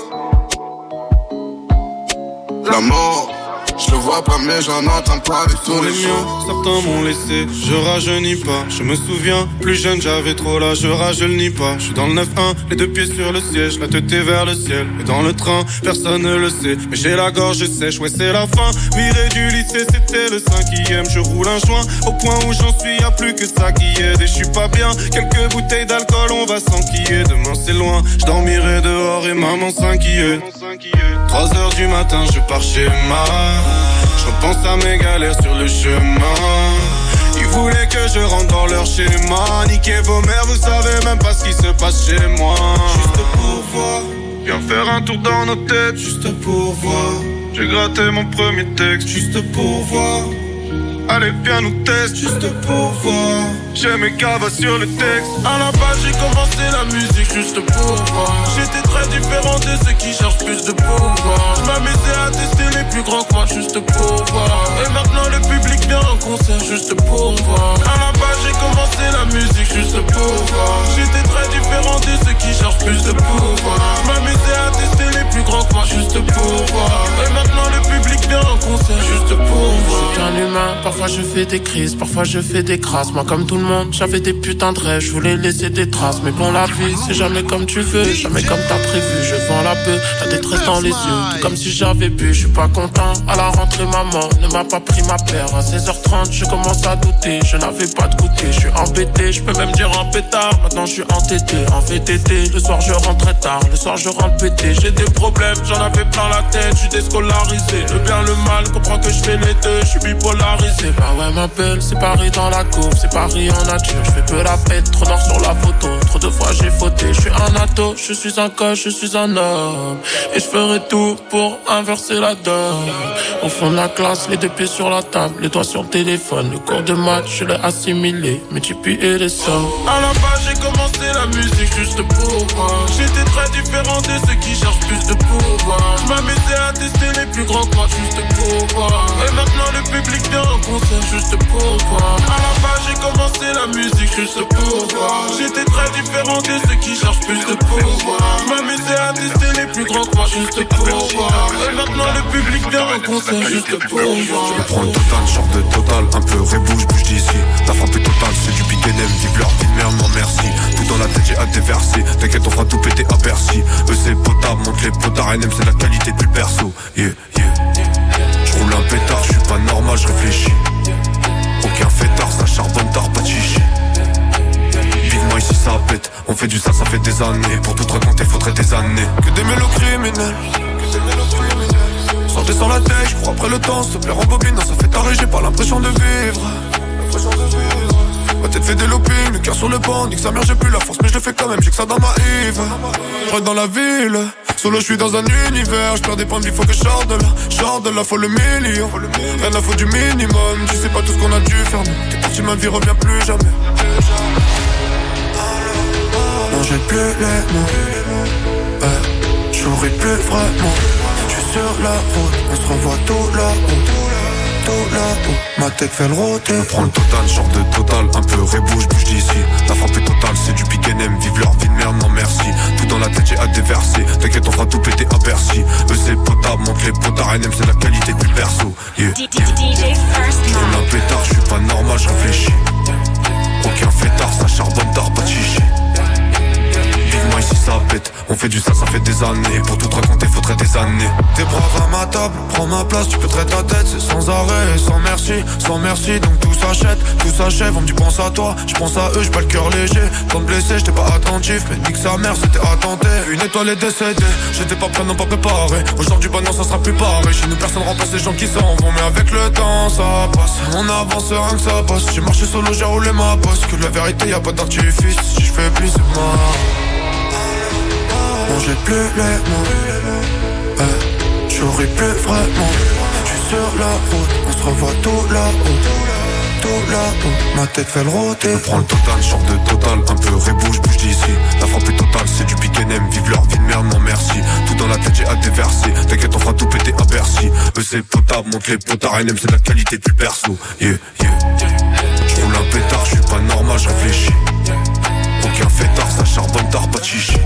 La mort, je le vois pas mais j'en entends pas de tous les jours. Certains m'ont laissé, je rajeunis pas. Je me souviens, plus jeune j'avais trop l'âge, je rajeunis pas. Je suis dans le neuf un, les deux pieds sur le siège, la tête est vers le ciel. Et dans le train, personne ne le sait, mais j'ai la gorge sèche, ouais c'est la fin. Viré du lycée, c'était le cinquième. Je roule un joint, au point où j'en suis, y'a plus que ça qui aide. Et je suis pas bien, quelques bouteilles d'alcool, on va s'enquiller. Demain c'est loin, je dormirai dehors et maman s'inquiète. Trois heures du matin, je pars chez ma. Je repense à mes galères sur le chemin. Ils voulaient que je rentre dans leur schéma. Niquez vos mères, vous savez même pas ce qui se passe chez moi. Juste pour voir, viens faire un tour dans nos têtes. Juste pour voir, j'ai gratté mon premier texte. Juste pour voir, allez viens nous tester. Juste pour voir, j'ai mes cavas sur le texte. À la base j'ai commencé la musique juste pour voir. J'étais très différent de ceux qui cherchent plus de pouvoir. Je m'amusais à tester les plus grands que moi juste pour voir. Et maintenant le public vient en concert juste pour voir. À la base j'ai commencé la musique juste pour voir. J'étais très différent de ceux qui cherchent plus de pouvoir. Je m'amusais à tester les plus grands que moi juste pour voir. Et maintenant le public vient en concert juste pour voir. Je suis qu'un humain, parfois je fais des crises, parfois je fais des crasses. Moi comme tout le monde, j'avais des putains de rêves, je voulais laisser des traces. Mais bon la vie, c'est jamais comme tu veux, jamais comme t'as prévu. Je vends la peur, la détresse dans les yeux, tout comme si j'avais bu. Je suis pas content, à la rentrée maman ne m'a pas pris ma paire. À seize heures trente, je commence à douter, je n'avais pas de goûter. Je suis embêté, je peux même dire un pétard. Maintenant je suis entêté, en V T T. Le soir je rentre très tard, le soir je rentre pété. J'ai des problèmes, j'en avais plein la tête, je suis déscolarisé. Le bien, le mal, comprends que je fais les deux, je suis bipolarisé. Bah ouais ma belle, c'est Paris dans la courbe, c'est Paris en nature. Je fais peu la pète, trop noir sur la photo, trop de fois j'ai fauté. Je suis un ado, je suis un coach, je suis un homme. Et je ferai tout pour inverser la donne. Au fond de la classe, les deux pieds sur la table, les doigts sur le téléphone. Le cours de maths, je l'ai assimilé, multiplié les sommes. À la base j'ai commencé la musique juste pour voir. J'étais très différent de ceux qui cherchent plus de pouvoir. Je m'amusais à tester les plus grands que moi juste pour voir. Et maintenant le public vient en concert juste pour voir. À la base j'ai commencé la musique juste pour voir. J'étais très différent de ceux qui cherchent plus de pouvoir. Je m'amusais à tester les plus grands que moi juste pour voir. Et maintenant le public vient en concert juste pour voir. Je me prends le total, genre de total, un peu rebouche, bouge d'ici. La frappe est totale, c'est du big N M, vive leur vie, merde, non merci. Tout dans la tête, j'ai à déverser. T'inquiète, on fera tout péter à Bercy. Eux c'est potable, monte les potards, N M c'est la qualité depuis le perso. Yeah, yeah. J'roule un pétard, j'suis pas normal, j'réfléchis. Aucun fêtard, ça charbonne tard, pas de chichi. Vivement ici ça pète, on fait du sale, ça fait des années. Pour tout raconter, faudrait des années. Que des mélos criminels, que des mélos criminels. Sortez sans la tête, j'cours après le temps, se plaire en bobine, non ça fait taré, j'ai pas l'impression de vivre. L'impression de vivre. Ma tête fait des loopings, le cœur sur le banc, nique sa mère, j'ai plus la force, mais je le fais quand même, j'ai que ça dans ma hive. Je dans la ville, solo je suis dans un univers, je perds des points de vie, faut que je sorte de là, sorte de là, faut le million. Rien à faut du minimum, tu sais pas tout ce qu'on a dû faire, mais t'es parti, ma vie revient plus jamais. Non j'ai plus les mots, euh, j'aurais plus vraiment. Je suis sur la route, on se revoit tout là-haut. Là-haut, ma tête fait le route. Je me prends le total, genre de total, un peu rebouche, bouge d'ici. La frappe est totale, c'est du big N M, vive leur vie de merde, non merci. Tout dans la tête, j'ai à déverser. T'inquiète, on fera tout péter à Bercy. Eux c'est potable, monte les potards, N M c'est la qualité depuis le perso. Yeah, yeah. J'roule un pétard, j'suis pas normal, j'réfléchis. Aucun fêtard, ça charbonne tard, pas de chichi. Vivement ici ça pète, on On fait du sale, ça fait des années. Pour tout te raconter, faudrait des années. T'es brave à ma table, prends ma place, tu peux traiter ta tête. C'est sans arrêt, sans merci, sans merci. Donc tout s'achète, tout s'achève. On me dit pense à toi, je pense à eux, j'ai pas le cœur léger. Comme blessé, j'étais pas attentif, mais nique sa mère, c'était attenté. Une étoile est décédée, j'étais pas prêt, non pas préparé. Aujourd'hui, bah non, ça sera plus pareil. Chez nous, personne remplace les gens qui s'en vont. Mais avec le temps, ça passe. On avance, rien que ça passe. J'ai marché solo, j'ai roulé ma bosse. Que la vérité, y'a pas d'artifice. Si je fais plus, c'est mort. Non, j'ai plus les mots. Eh, j'aurais plus vraiment. J'suis sur la route, on se revoit tout là-haut. Tout là-haut, ma tête fait le roter. Je prends le total, genre de total. Un peu rebouche, bouge d'ici. La frappe est totale, c'est du pick and M. Vive leur vie de merde, non merci. Tout dans la tête, j'ai hâte de verser. T'inquiète, on fera tout péter à Bercy. Eux c'est potable, monte les potards. N M c'est de la qualité du perso. Yeah, yeah. J'roule un pétard, j'suis pas normal, j'réfléchis. Aucun fêtard, ça charbonne tard, pas de chichi.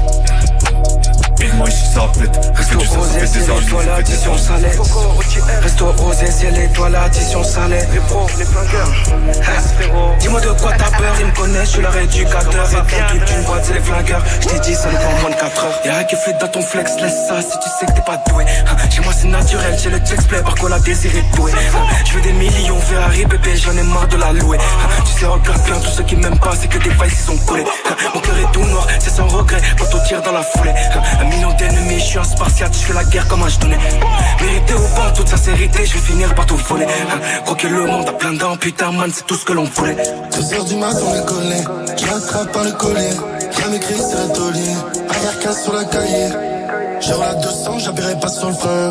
Moi ici ça pète. Resto rosé, c'est l'étoile, addition salée. Resto rosé, c'est l'étoile, addition salée. Les pros, les flingueurs. Dis-moi de quoi t'as peur, ils me connaissent, je suis leur éducateur. Et quand toute une boîte, c'est les flingueurs. Je t'ai dit, ça ne prend moins de quatre heures. Y'a rien qui flûte dans ton flex, laisse ça si tu sais que t'es pas doué. Chez moi c'est naturel, j'ai le check-play, par quoi la désiré doué. Je veux des millions, Ferrari, bébé, j'en ai marre de la louer. Tu sais, regarde bien, tous ceux qui m'aiment pas, c'est que des failles, ils sont collés. Mon cœur est tout noir, c'est sans regret, quand on tire dans la foulée. Un million d'ennemis, je suis un spartiate, je fais la guerre comme un jetonné. Mérité ou pas, toute sincérité, je vais finir par tout voler. Croquer le monde a plein dents, putain man, c'est tout ce que l'on voulait. Deux heures du matin, on est collé, je l'attrape par le collier. Rien écrit, c'est le taulier, arrière quinze sur le cahier. J'ai la deux cents, j'appuierai pas sur le frein.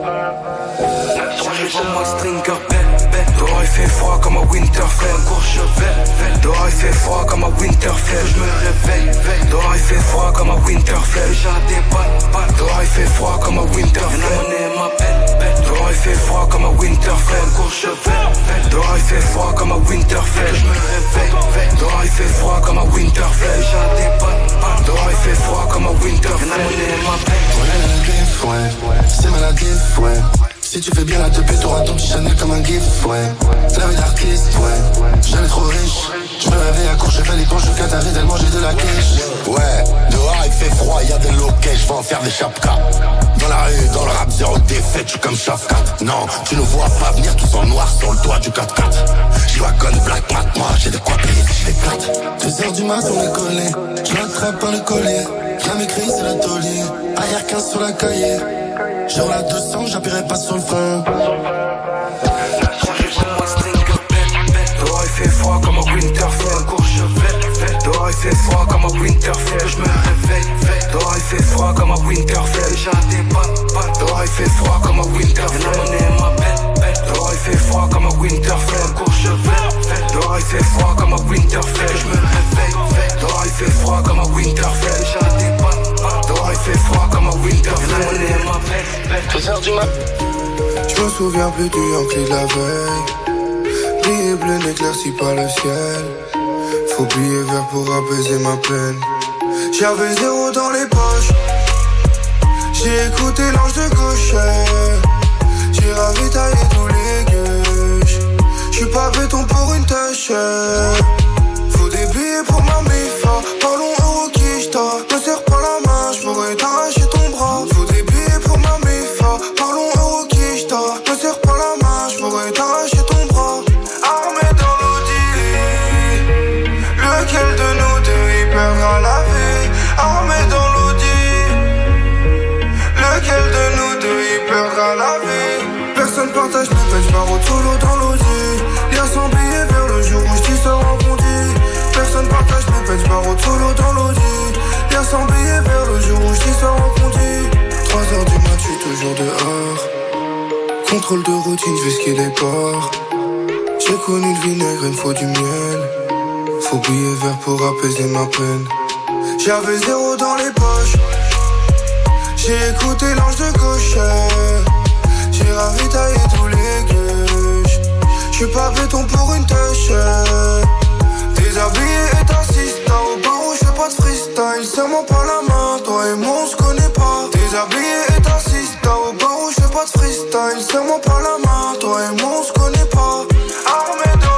J'arrive en mode stringer, bête, bête. Dehors il fait froid comme un Winterfell. Cours chevet, dehors il fait froid comme un Winterfell. Je me réveille, dehors il fait froid comme un Winterfell. J'ai des balles, balles. Dehors il fait froid comme un Winterfell. La monnaie m'appelle, bête. Dehors il fait froid comme un Winterfell. Cours chevet, dehors il fait froid comme un Winterfell. Je me réveille, dehors il fait froid comme un Winterfell. J'ai des balles, balles. Dehors il fait froid comme un Winterfell. La monnaie m'appelle. Ouais, c'est maladif, ouais. Si tu fais bien la teubée, t'auras ton petit Chanel comme un gif, ouais. La vie d'artiste, ouais. Jamais trop riche. Je me réveille à Courchevel et quand je Qatari tellement j'ai de la quiche. Ouais, dehors il fait froid, y'a des loquets, je vais en faire des chapkas. Dans la rue, dans le rap, zéro défaite, je suis comme Shafkat. Non, tu ne vois pas venir tous en noir sur le toit du quatre quatre. Je wagonne Black Mat, moi j'ai de quoi payer si je l'éclate. Deux heures du matin, on est collé, je l'attrape par le collier. Rien m'écrit, c'est le taulier, arrière quinze sur la cahier. Genre la deux cents, j'appuierai pas sur le frein. J'arrive en mode stringer, bête, bête. Dehors il fait froid comme un Winterfell. Cours chevet, dehors il fait froid comme un Winterfell. Je me réveille, dehors il fait froid comme un Winterfell. J'ai des balles, balles. Dehors il fait froid comme un Winterfell. La monnaie m'appelle, bête. Dehors il fait froid comme un Winterfell. Cours chevet, dehors il fait froid comme un Winterfell. Je me réveille, dehors il fait froid comme un Winterfell. J'ai des balles, balles. Dehors il fait froid comme un Winterfell. La monnaie m'appelle. deux heures du mat. Je me souviens plus du Yankee de la veille. Billet bleu n'éclairci par le ciel. Faut billet vert pour apaiser ma peine. J'avais zéro dans les poches. J'ai écouté l'ange de gauche. J'ai ravitaillé tous les gueuches. J'suis pas béton pour une tâche. Faut des billets pour ma méfa. Parlons euro quicheta. Me serre pas la main, j'pourrais t'arracher ton bras. Faut des billets pour ma méfa. Parlons euro quicheta. Me serre pas la main, j'pourrais t'arracher ton bras. Armé dans l'audi. Lequel de nous deux y perdra la vie? Armé dans l'audi. Lequel de nous deux y perdra la vie? Personne partage mes peines, j'm'arrête solo dans l'audi. Y'a cent billets vers le jour où j'dis ça rebondi. Personne partage mes peines, j'm'arrête solo dans l'audi. Y'a cent billets vers le jour où j'dis ça rebondi. Trois heures du mat, j'suis toujours dehors. Contrôle de routine, j'vais skier les ports. J'ai connu le vinaigre, il me faut du miel. Faut billets verts pour apaiser ma peine. J'avais zéro dans les poches. J'ai écouté l'ange de gauche. J'ai ravitaillé tous les gueuches. J'suis pas béton pour une tâche. Déshabillé et t'assistes. Au barreau j'fais pas de freestyle. Serre-moi pas la main, toi et moi on se connaît pas. Déshabillé et t'assistes. Au barreau j'fais pas de freestyle. Serre-moi pas la main, toi et moi on se connaît pas. Armé dans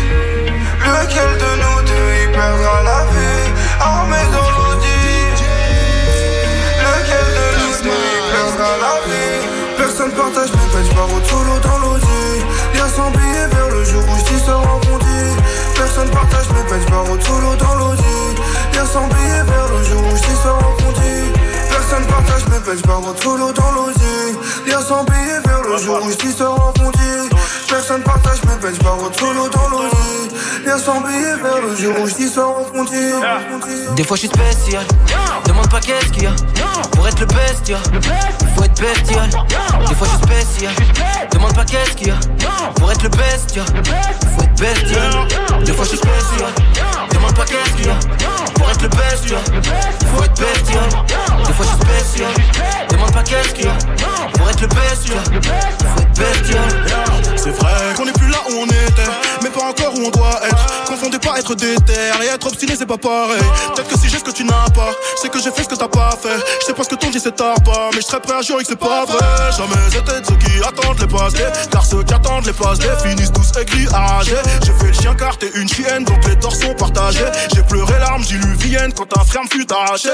l'audi. Lequel de nous deux y perdra la vie? Armé dans l'audi. je pars au solo dans l'audi. Y'a cent billets vers le jour où je dis ça rencontrer. Personne partage mes peines, je pars au solo dans l'audi. Y'a cent billets vers le jour où je dis ça rencontrer. Personne partage mes peines, je pars au solo dans l'audi. Y'a cent billets vers le jour où je dis ça rencontrer. Personne partage mes peines, je pars au solo dans l'audi. Y'a cent billets vers le jour où je dis ça rencontrer. Des fois je suis spécial, demande pas qu'est-ce qu'il y a. Pour être le bestial, il faut être bestial. Des fois je suis spécial, demande pas qu'est-ce qu'il y a. Pour être le bestial, il faut être bestial. Des fois je suis spécial, demande pas qu'est-ce qu'il y a. Pour être le bestial, il faut être bestial. Des fois je suis spécial, demande pas qu'est-ce qu'il y a. Pour être le bestial, il faut être bestial. C'est vrai qu'on est plus là où on était, mais pas encore où on doit être. Confondez pas être déter et être obstiné, c'est pas pareil. Peut-être que si j'ai ce que tu n'as pas, c'est que j'ai fait ce que t'as pas fait. Je sais pas ce que t'on dit, c'est tard pas, mais je serais prêt à jurer que c'est pas vrai. Jamais été de ceux qui attendent les passes D, car ceux qui attendent les passes D finissent tous aigris, arragés. J'ai fait le chien car t'es une chienne, donc les torts sont partagés. J'ai pleuré larmes diluviennes quand un frère me fut arraché.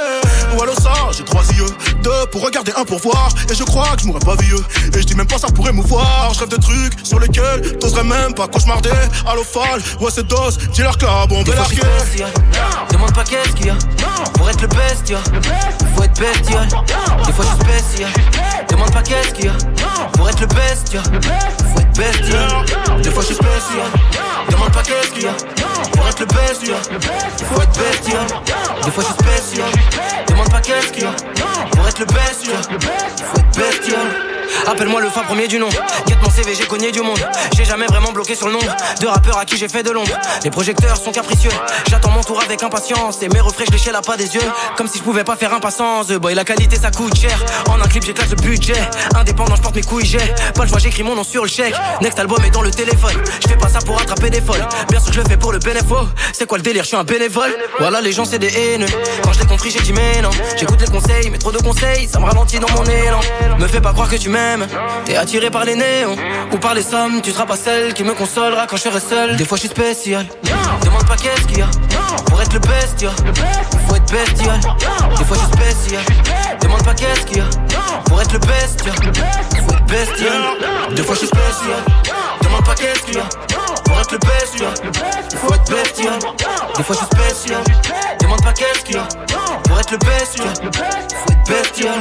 Ou alors ça, j'ai trois yeux, deux pour regarder, un pour voir. Et je crois que je mourrais pas vieux, et je dis même pas ça pourrait mouvoir. Je rêve de trucs sur lesquels t'oserais même pas cauchemarder. Allofal, ouais c'est dose, dis-leur que la bombe est larguée. Demande pas qu'est-ce qu'il y a. Pour être le bestial, il faut être bestial. Des fois je suis spécial, demande pas qu'est-ce qu'il y a. Pour être le bestial, il faut être bestial. Des fois je suis spécial, demande pas qu'est-ce qu'il y a. Pour être le bestial, il faut être bestial. Des fois je suis spécial, demande pas qu'est-ce qu'il y a. Pour être le bestial, il faut être bestial. Appelle-moi le fin premier du nom. Guette mon C V, j'ai cogné du monde. J'ai jamais vraiment bloqué sur le nombre de rappeurs à qui j'ai fait de l'ombre. Les projecteurs sont capricieux, j'attends mon tour avec impatience. Et mes refrains je les à pas des yeux, comme si je pouvais pas faire impassance. Boy la qualité ça coûte cher, en un clip j'éclate le budget. Indépendant je porte mes couilles, j'ai pas le choix, j'écris mon nom sur le chèque. Next album est dans le téléphone, je fais pas ça pour attraper des folles. Bien sûr je le fais pour le bénéfice. C'est quoi le délire, je suis un bénévole. Voilà les gens c'est des haineux, quand je l'ai compris j'ai dit mais non. J'écoute les conseils, mais trop de conseils, ça me ralentit dans mon élan. Me fais pas croire que tu m'aimes, t'es attiré par les néons ou par les sommes, tu seras pas celle qui me consolera quand je serai seul. Des fois je suis spécial, demande pas qu'est-ce qu'il y a. Pour être le bestial, il faut être bestial. Des fois je suis spécial, demande pas qu'est-ce qu'il y a. Pour être le bestial, il faut être bestial. Des fois je suis spécial, demande pas qu'est-ce qu'il y a. Pour être le bestial, il faut être bestial. Des fois je suis spécial, demande pas qu'est-ce qu'il y a. Pour être le bestial, il faut être bestial.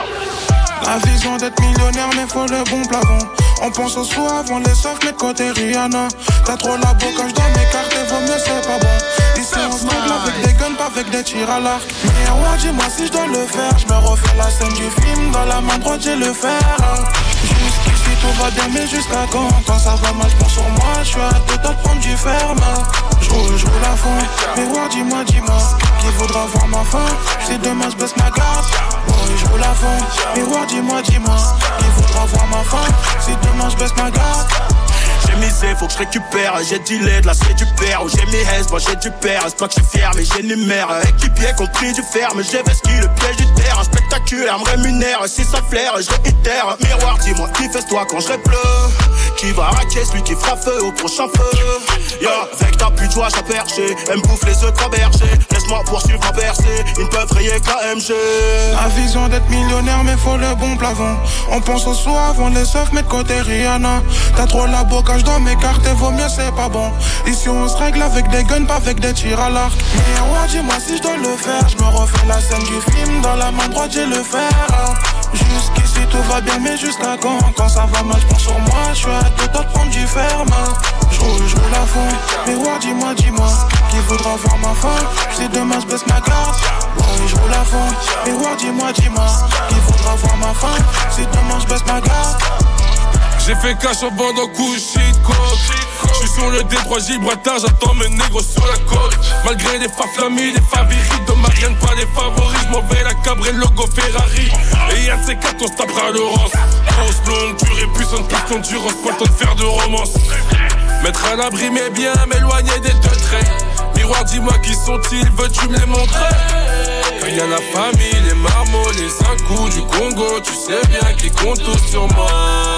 La vision d'être millionnaire mais faut le bon plafond. On pense au soi avant les soft mais côté Rihanna. T'as trop la beau quand je dois m'écarter, vaut mieux c'est pas bon. Ici on se règle avec des guns, pas avec des tirs à l'arc. Mais ouais dis-moi si je dois le faire. Je me refais la scène du film, dans la main droite j'ai le fer. Jusqu'ici tout va bien mais jusqu'à quand? Quand ça va mal je pense sur moi, je suis à deux doigts de prendre du ferme. Je roule, je roule à fond. Mais ouais dis-moi, dis-moi qui voudra voir ma fin? Si demain je baisse ma garde, ouais je roule à fond. Mais ouais dis-moi, dis-moi qui voudra voir ma fin? Si demain je baisse ma garde. J'ai misé, faut que je récupère. J'ai du lait, de la c'est du père. Ou j'ai mes haies, moi j'ai du père. C'est pas que je suis fier, mais j'énumère. Équipier compris du fer, mais j'ai vesqui le piège du terre. Un spectaculaire me rémunère. Si ça flaire, je réitère. Miroir, dis-moi qui fesse-toi quand je pleure. Qui va raquer celui qui fera feu au prochain feu. Yo, avec ta pute, toi j'ai perché. Elle me bouffe les œufs trois bergers. Laisse-moi poursuivre ma percée. Ils ne peuvent rayer que la M G. La vision d'être millionnaire, mais faut le bon plafond. On pense au soir avant les seufs, mais de côté Rihanna. T'as trop la boca, je dois m'écarter, vaut mieux c'est pas bon. Ici on se règle avec des guns, pas avec des tirs à l'arc. Mais ouais, dis-moi si je dois le faire. Je me refais la scène du film, dans la main droite j'ai le fer. Jusqu'ici tout va bien, mais jusqu'à quand? Quand ça va mal, je pense sur moi, je suis à deux doigts de prendre du ferme. Je roule, je roule à fond. Mais ouais, dis-moi, dis-moi qui voudra voir ma fin? Si demain je baisse ma garde, ouais, je roule à fond. Mais ouais, dis-moi, dis-moi qui voudra voir ma fin? Si demain je baisse ma garde. J'ai fait cash en vendant couche de coke. J'suis sur le détroit Gibraltar, j'attends mes négros sur la côte. Malgré les farflamis, les favorites de Marianne, pas les favoris. J'm'en vais la cabre et le logo Ferrari. Et y'a de ces quatre, on se tapera Laurence. Grosse longue durée, puissante plus d'endurance, pas le temps de faire de romance. Mettre à l'abri mais bien m'éloigner des deux traits. Miroir, dis-moi qui sont-ils, veux-tu me les montrer? Quand y'a la famille, les marmots, les incous du Congo, tu sais bien qu'ils comptent tous sur moi.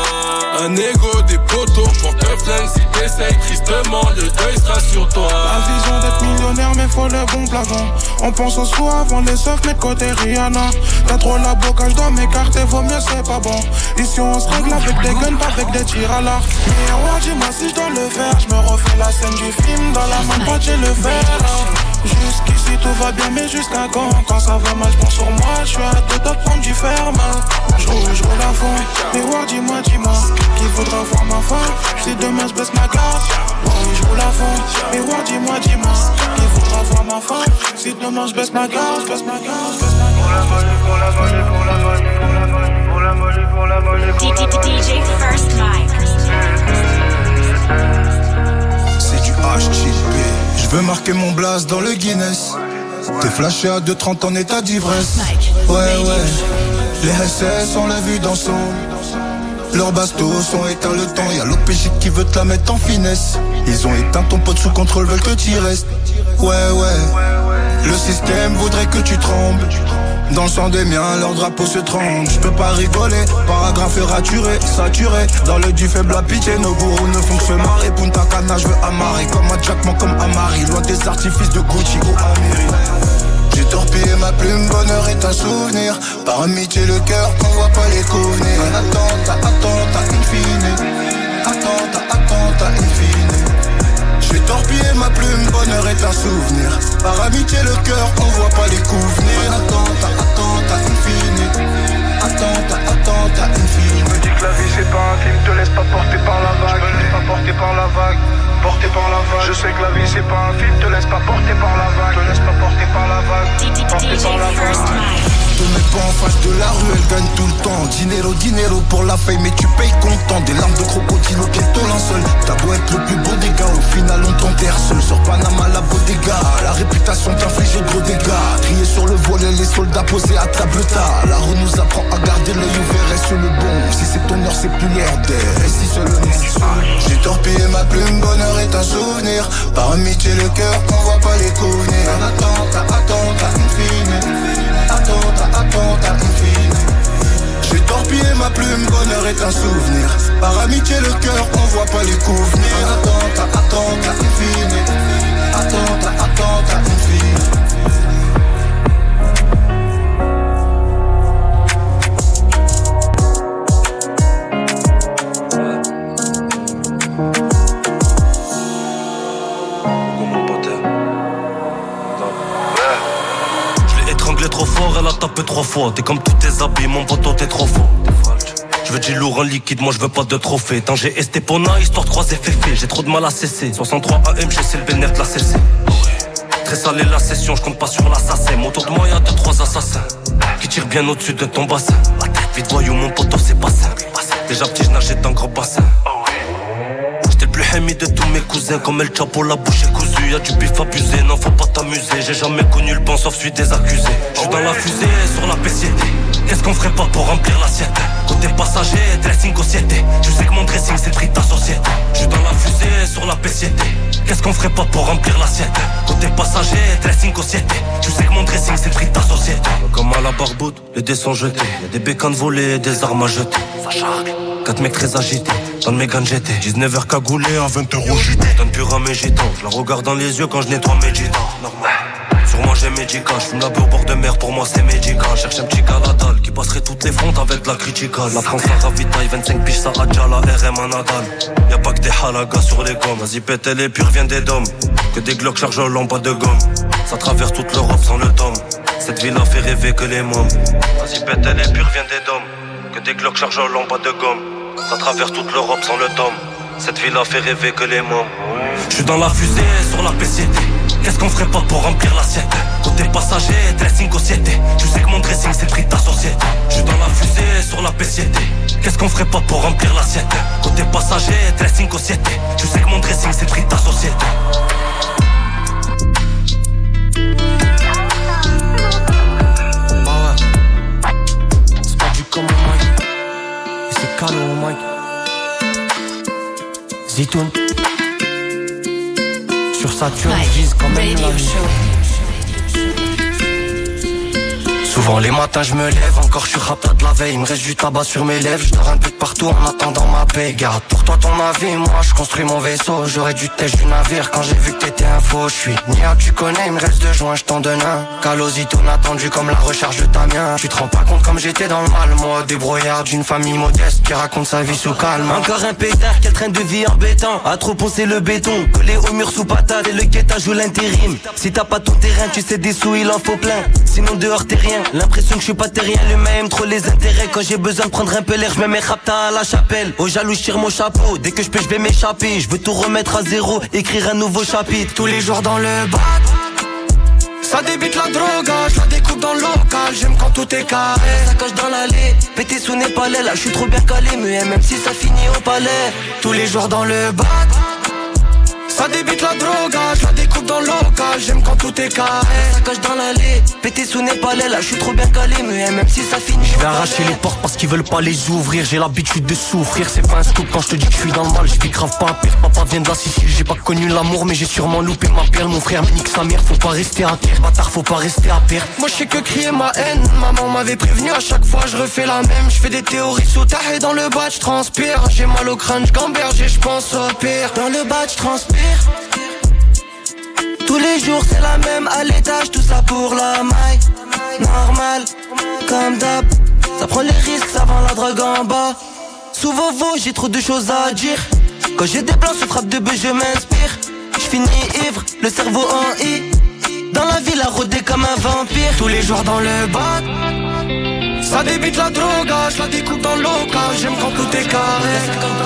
Un ego, des poteaux, porte-flingue si t'essayes tristement, le deuil sera sur toi. La vision d'être millionnaire mais faut faut le bon blagon. On pense au sous avant les seufs, mais de côté Rihanna. T'as trop la boca, je dois m'écarter, vaut mieux c'est pas bon. Ici on se règle avec des guns, pas avec des tirs à l'arc. Miroir, dis-moi si je dois le faire. Je me refais la scène du film, dans la main droite j'ai le verre. Jusqu'ici tout va bien, mais jusqu'à quand? Quand ça va mal, je pense sur moi, je suis à deux doigts de prendre du ferme. Je roule, je roule à fond. Miroir, dis-moi, dis-moi, qui voudra voir ma femme? Si demain je baisse ma garde, oui, je roule à fond. Miroir, dis-moi, dis-moi, qui voudra voir ma femme? Si demain je baisse ma garde, je baisse ma garde, je baisse ma garde. Pour la volée, pour la volée, pour la volée, pour la volée, pour la volée, pour la volée. D J First Mike. C'est du H T P. Je veux marquer mon blaze dans le Guinness. T'es flashé à deux trente en état d'ivresse. Ouais, ouais. Les S S, on l'a vu dans son. Leurs bastos ont éteint le temps. Y'a l'O P J qui veut te la mettre en finesse. Ils ont éteint ton pote sous contrôle, veulent que t'y restes. Ouais, ouais. Le système voudrait que tu trembles. Dans le sang des miens, leur drapeau se tremble. Je peux pas rigoler, paragraphe raturé, saturé. Dans le du faible à pitié, nos bourreaux ne font que se marrer. Punta Cana, je veux amarrer comme un Jackman, comme Amari. Loin des artifices de Gucci ou Amiri. J'ai torpillé ma plume, bonheur est un souvenir. Par amitié le cœur, qu'on voit pas les convenir. Attends, attends, infini. Attends, attends, infini. J'ai torpillé ma plume, bonheur est un souvenir. Par amitié le cœur, on voit pas les coups venir. Attends, attends, infini. Attends, attends, infini. Me dis que la vie c'est pas un film, te laisse pas porter par la vague. Te laisse pas porter par la vague, porter par la vague. Je sais que la vie c'est pas un film, te laisse pas porter par la vague. Te laisse pas porter par la vague, porter par la vague. Te mets pas en face de la rue, elle gagne tout le temps. Dinero, dinero pour la fame, mais tu payes content. Des larmes de crocodile au pied de ton linceul. T'as beau être le plus beau des gars, au final on t'enterre seul. Sur Panama la bodega, la réputation t'inflige de gros dégâts. Trier sur le volet, les soldats posés à table tard. La roue nous apprend à garder l'œil ouvert et sur le bon. Si c'est ton heure, c'est plus l'heure d'elle. Et si seulement j'ai torpillé ma plume, bonheur est un souvenir. Par amitié le cœur, on voit pas les coups venir. Attends, attends, infini. Attends, attends, infini. J'ai torpillé ma plume, bonheur est un souvenir. Par amitié le cœur, on voit pas les coups venir. Attends, attends, infini. Attends, attends, infini. Trop fort, elle a tapé trois fois. T'es comme tous tes habits, mon poteau, t'es trop fort. Je veux du lourd en liquide, moi je veux pas de trophée. Tant j'ai Estepona, histoire trois F F. J'ai trop de mal à cesser. soixante-trois A M, j'ai le bénéf de la C C. Très salé la session, je compte pas sur l'assassin. Autour de moi y'a deux trois assassins qui tirent bien au-dessus de ton bassin. Vite voyou, mon poteau, c'est pas simple. Déjà petit, je nageais dans gros bassin. J'étais le plus Hemi de tous mes cousins. Comme El Chapo, la bouche est cousue. Y'a du bif abusé, non faut pas t'amuser. J'ai jamais connu le bon sauf celui des accusés. J'suis dans la fusée, sur la P C T. Qu'est-ce qu'on ferait pas pour remplir l'assiette? Côté passager, dressing au siete. Je sais que mon dressing c'est le prix de ta société. J'suis dans la fusée, sur la P C T. Qu'est-ce qu'on ferait pas pour remplir l'assiette? Côté passager, dressing au siete. Je sais que mon dressing c'est le prix de ta société. Comme à la barboute, les dés sont jetés. Y'a des bécanes volées et des armes à jeter. Ça charque. Quatre mecs très agités, dans mes gadgets. dix-neuf heures cagoulé à vingt euros J T. Donne pur à mes gitans, je la regarde dans les yeux quand je nettoie mes gitans. Normal. Sur moi j'ai médical, je fume la beurre au bord de mer, pour moi c'est médical. Cherche un petit galadal qui passerait toutes les frontes avec de la critical. La France la ravitaille, vingt-cinq piches ça adja la R M à Nadal. Y'a pas que des halagas sur les gommes. Vas-y pète elle est pure, vient des dômes. Que des glocks chargent en bas de gomme. Ça traverse toute l'Europe sans le tome. Cette ville a fait rêver que les mômes. Vas-y pète elle est pure, vient des dômes. Que des glocks chargent en bas de gomme. Ça traverse toute l'Europe sans le tome. Cette ville a fait rêver que les mômes. J'suis dans la fusée, sur la P C T. Qu'est-ce qu'on ferait pas pour remplir l'assiette? Côté passager, dressing au siete. Tu sais que mon dressing c'est le prix de ta société. J'suis dans la fusée, sur la P C T. Qu'est-ce qu'on ferait pas pour remplir l'assiette? Côté passager, dressing au siete. Tu sais que mon dressing c'est le prix de ta société. Ah ouais. C'est pas du commun Mike. Et c'est cadeau Mike. Zitoun. Sur Saturne, je vise quand même la vie. Souvent Souvent les matins je me lève, encore je suis rapta de la veille. Il me reste du tabac sur mes lèvres, je dors un peu de partout en attendant ma paix. Garde pour toi ton avis, moi je construis mon vaisseau. J'aurais dû têche du navire quand j'ai vu que t'étais un faux. Je suis Nia, tu connais, il me reste deux joints, je t'en donne un. Calosito attendu comme la recharge de ta mienne. Tu te rends pas compte comme j'étais dans le mal, moi débrouillard d'une famille modeste qui raconte sa vie sous calme. Encore un pétard, quel train de vie embêtant. À trop poncer le béton, collé au mur sous patate. Et le guettage ou l'intérim. Si t'as pas ton terrain, tu sais des sous il en faut plein. Sinon dehors t'es rien, l'impression que je suis pas terrien. Le mec aime trop les intérêts. Quand j'ai besoin de prendre un peu l'air, je mets mes raptas à la chapelle. Au jaloux je tire mon chapeau, dès que je peux je vais m'échapper. Je veux tout remettre à zéro, écrire un nouveau chapitre. Tous les jours dans le bat, ça débite la drogue, je la découpe dans le local. J'aime quand tout est carré, ça cache dans l'allée. Pété sous Népalais, là je suis trop bien calé. Mais même si ça finit au palais. Tous les jours dans le bat, ça débite la drogue, je la découpe dans le local. J'aime quand tout est carré, ça cache dans l'allée. Pété sous Népalais, là je suis trop bien calé. Mais même si ça finit, je vais arracher les portes parce qu'ils veulent pas les ouvrir. J'ai l'habitude de souffrir, c'est pas un scoop quand je te dis que je suis dans le mal. Je vis grave pas pire, papa vient de la Sicile. J'ai pas connu l'amour mais j'ai sûrement loupé ma perle. Mon frère me nique sa mère, faut pas rester à terre. Bâtard, faut pas rester à perdre. Moi je sais que crier ma haine, maman m'avait prévenu. À chaque fois je refais la même, je fais des théories sous ta et dans le bas je transpire. J'ai mal au crâne, je gamberge et je pense au pire. Dans le bas je transpire. Tous les jours c'est la même à l'étage, tout ça pour la maille. Normal, comme d'hab. Ça prend les risques, ça vend la drogue en bas. Sous Vovo, j'ai trop de choses à dire. Quand j'ai des plans sous frappe de bœuf, je m'inspire. Je finis ivre, le cerveau en I. Dans la ville à rôder comme un vampire. Tous les jours dans le bat, ça débite la drogue, je la découpe dans le local. J'aime quand tout est carré.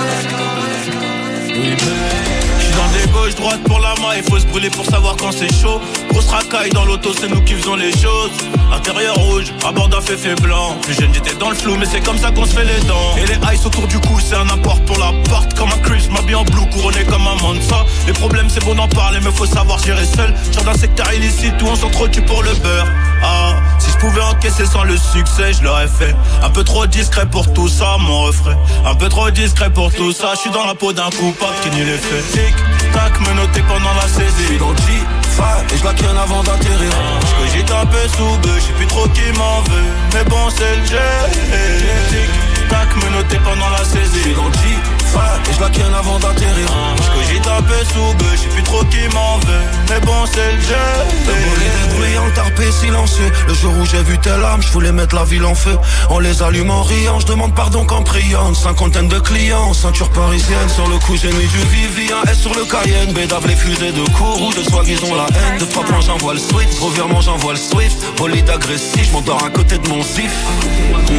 Dans des gauches, droite pour la main, il faut se brûler pour savoir quand c'est chaud. Grosse racaille dans l'auto, c'est nous qui faisons les choses. Intérieur rouge, à bord d'un féfé blanc. Plus jeune j'étais dans le flou, mais c'est comme ça qu'on se fait les dents. Et les ice autour du cou, c'est un apport pour la porte. Comme un Crips, m'habille en blue, couronné comme un Mansa. Les problèmes c'est bon d'en parler, mais faut savoir gérer seul. Genre d'un secteur illicite où on s'entretue pour le beurre. Ah, si je pouvais encaisser sans le succès, je l'aurais fait. Un peu trop discret pour tout ça, mon refrain. Un peu trop discret pour tout ça, je suis dans la peau d'un coupable qui nie les faits. Tic, tac, me noter pendant la saisie. J'suis dans le G cinq et je la ken avant d'atterrir. J'cogite un peu sous bœuf, j'sais plus trop qui m'en veut. Mais bon c'est le jeu. Tic, tac, me noter pendant la saisie. J'suis dans le G cinq et je la ken avant d'atterrir. J'cogite un peu sous bœuf, j'sais plus trop qui m'en veut. Mais bon c'est le jeu. Le volet bruyant, le tarpé silencieux. Le jour où j'ai vu telle arme, j'voulais mettre la ville en feu. On les allume en riant, j'demande pardon qu'en priant. Une cinquantaine de clients, ceinture parisienne. Sur le coup j'ai mis du Vivi, un S sur le Cayenne. Bédave les fusées de cours ou de swag, ils ont la haine. De trois points j'envoie le switch, revirement j'envoie le swift. Bolide agressif, j'm'endors à côté de mon zif. Mmh.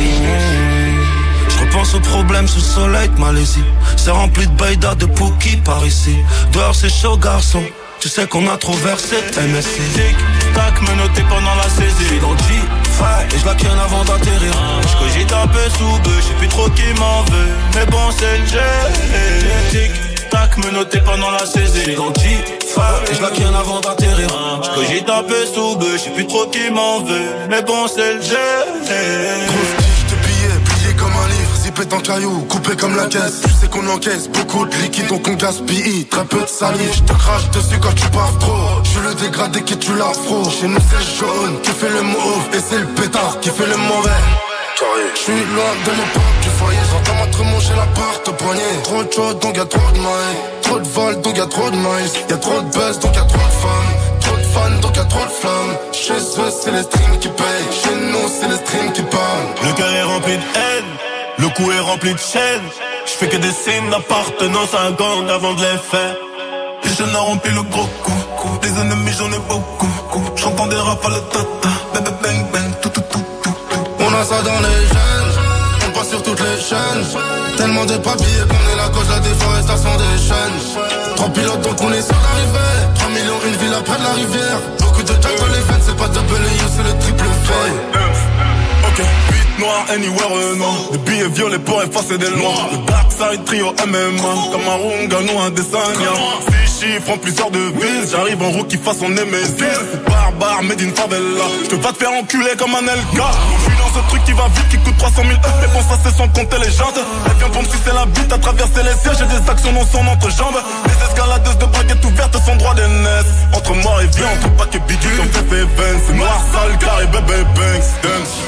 Je repense aux problèmes sous le soleil de Malaisie. C'est rempli de baïda, de Pookie par ici. Dehors c'est chaud garçon, tu sais qu'on a trop versé de M S C. Tic, tac, me noter pendant la saisie. J'suis dans le G cinq et je la ken avant d'atterrir. J'cogite un peu sous bœuf, j'sais plus trop qui m'en veut. Mais bon c'est le jeu. Tic, tac, me noter pendant la saisie. J'suis dans le G cinq et je la ken avant d'atterrir. J'cogite un peu sous bœuf, j'sais plus trop qui m'en veut. Mais bon c'est le jeu. Grosse tige de billets, plié comme un livre. Zippé en caillou, coupé comme la caisse. Tu sais qu'on encaisse beaucoup de liquide donc on gaspille. Très peu de salive, je te crache dessus quand tu pars trop. Je suis le dégradé qui tue l'afro. Chez nous c'est le jaune qui fait le mauve. Et c'est le pétard qui fait le mauvais. Je suis loin de mon porte du foyer. J'entends ma tremont chez la porte au poignet. Trop de choses donc y'a trop de mailles. Trop de vols donc y'a trop de miles. Y'a trop de buzz donc y'a trop de femmes. Trop de fans donc y'a trop de flammes. Chez eux c'est les streams qui payent. Chez nous c'est les streams qui parlent. Le cœur est rempli de haine, le cou est rempli de chaînes. J'fais que des signes d'appartenance à un gang avant de les faire. Les jeunes ont rempli le gros coup. Des ennemis j'en ai beaucoup. J'entends des rafales de tata. Bang bang bang tout tout tout tout tout. On a ça dans les gènes, on passe sur toutes les chaînes. Tellement de papiers qu'on est la cause de la déforestation des chaînes. Trois pilotes donc on est sur l'arrivée. Trois millions une ville après de la rivière. Beaucoup de jack dans les veines, c'est pas double U, c'est le triple fait. Ok, huit noirs, anywhere, euh, non. Des billets violets pour effacer des lois. Le Dark Side Trio M M A. Comme un Rongano, un dessin. Six chiffres en plusieurs devises. J'arrive en roue qui fasse son Nemesis. C'est barbare, made in favela. J'te vas te faire enculer comme un L K. J'suis dans ce truc qui va vite, qui coûte trois cent mille euros. Mais bon, ça c'est sans compter les jantes. Elle vient pour me sucer la bite à traverser les sièges. J'ai des actions dans son entrejambe. Les escaladeuses de braguettes ouvertes sont droit des nesses. Entre mort et bien, entre paquets bidule. Comme fait Vance. C'est noir, sale, carré, bébé, banks, dance.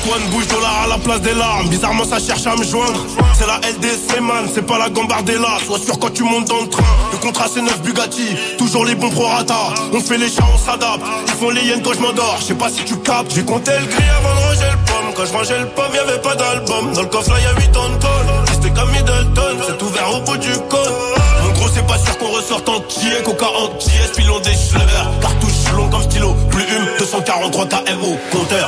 one bouge dollar à la place des larmes. Bizarrement ça cherche à me joindre. C'est la L D C man, c'est pas la Gambardella. Sois sûr quand tu montes dans le train. Le contrat c'est neuf Bugatti, toujours les bons prorata. On fait les chats, on s'adapte. Ils font les hyènes quand je m'endors, je sais pas si tu captes. J'ai compté le gris avant de ranger le pomme. Quand je rangeais le pomme, y'avait pas d'album. Dans le coffre là y'a huit tonnes de colle. C'était comme Middleton, c'est ouvert au bout du code. Mon gros c'est pas sûr qu'on ressorte entier. Coca entier, pilon des schleurs. Cartouche long comme stylo, plume deux cent quarante-trois K M O, compteur.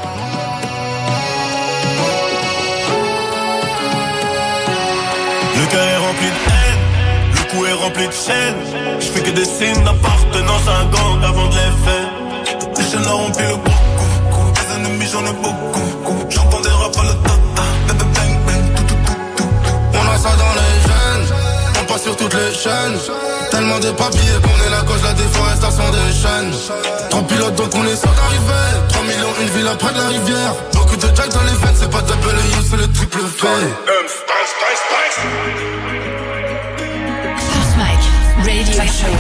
Le cœur est rempli de haine, le cou est rempli de chaînes. Je fais que des signes d'appartenance à un gang avant de les faire. Les chaînes ont rempli le beaucoup, des ennemis j'en ai beaucoup. J'entends des rap à la tata, bébé bang bang, tout tout tout tout tout. On a ça dans les gènes, on passe sur toutes les chaînes. Tellement de papiers qu'on est la cause de la déforestation des chaînes. Trois pilotes donc on est sûr d'arriver. Trois millions une ville après de la rivière. Beaucoup de jack dans les veines, c'est pas double U, c'est le triple fait. First Mike Radio Show.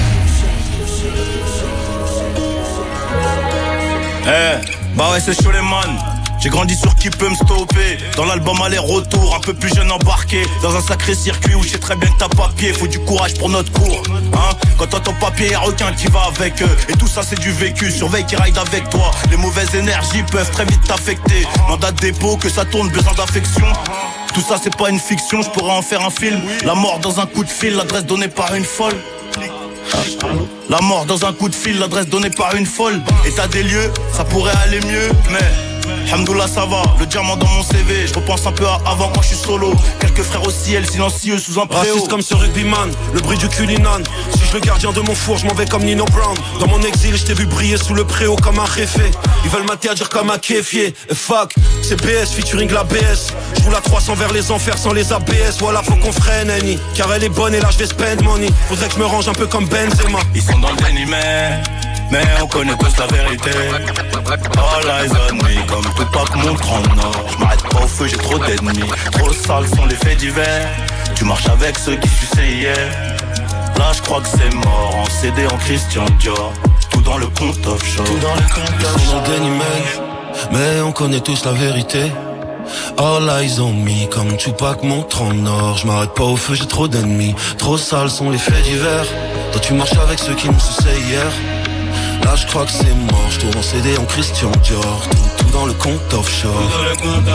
Eh, hey, bah ouais c'est chaud les man. J'ai grandi sur qui peut me stopper. Dans l'album aller-retour, un peu plus jeune embarqué. Dans un sacré circuit où je sais très bien que t'as pas pied. Faut du courage pour notre cours, hein. Quand t'entends papier et requin, t'y vas avec eux. Et tout ça c'est du vécu, surveille qui ride avec toi. Les mauvaises énergies peuvent très vite t'affecter. Mandat de dépôt, que ça tourne, besoin d'affection. Tout ça c'est pas une fiction, je pourrais en faire un film. La mort dans un coup de fil, l'adresse donnée par une folle. La mort dans un coup de fil, l'adresse donnée par une folle. État des lieux, ça pourrait aller mieux, mais... Alhamdoulilah ça va, le diamant dans mon C V. Je repense un peu à avant quand je suis solo. Quelques frères au ciel, silencieux sous un préau. Raciste comme ce rugbyman, le bruit du culinan. Si je le gardien de mon four, je m'en vais comme Nino Brown. Dans mon exil, je t'ai vu briller sous le préau comme un réfé. Ils veulent mater à dire comme un kéfier. Et fuck, c'est B S featuring la B S. Je roule à trois cents vers les enfers sans les A B S. Voilà, faut qu'on freine, Annie. Car elle est bonne et là je vais spend money. Faudrait que je me range un peu comme Benzema. Ils sont dans le déni mais... Mais on connaît tous la vérité. All eyes on me, comme Tupac montre en or. J'm'arrête pas au feu, j'ai trop d'ennemis. Trop sales sont les faits divers. Tu marches avec ceux qui suçaient hier. Là j'crois que c'est mort, en C D en Christian Dior. Tout dans le compte offshore. Tout dans le compte offshore. Mais on connaît tous la vérité. All eyes on me, comme Tupac montre en or. J'm'arrête pas au feu, j'ai trop d'ennemis. Trop sales sont les faits divers. Toi tu marches avec ceux qui nous suçaient hier. Là je crois que c'est mort, je tourne en C D en Christian Dior. Tout, tout dans le compte offshore. Tout dans le compte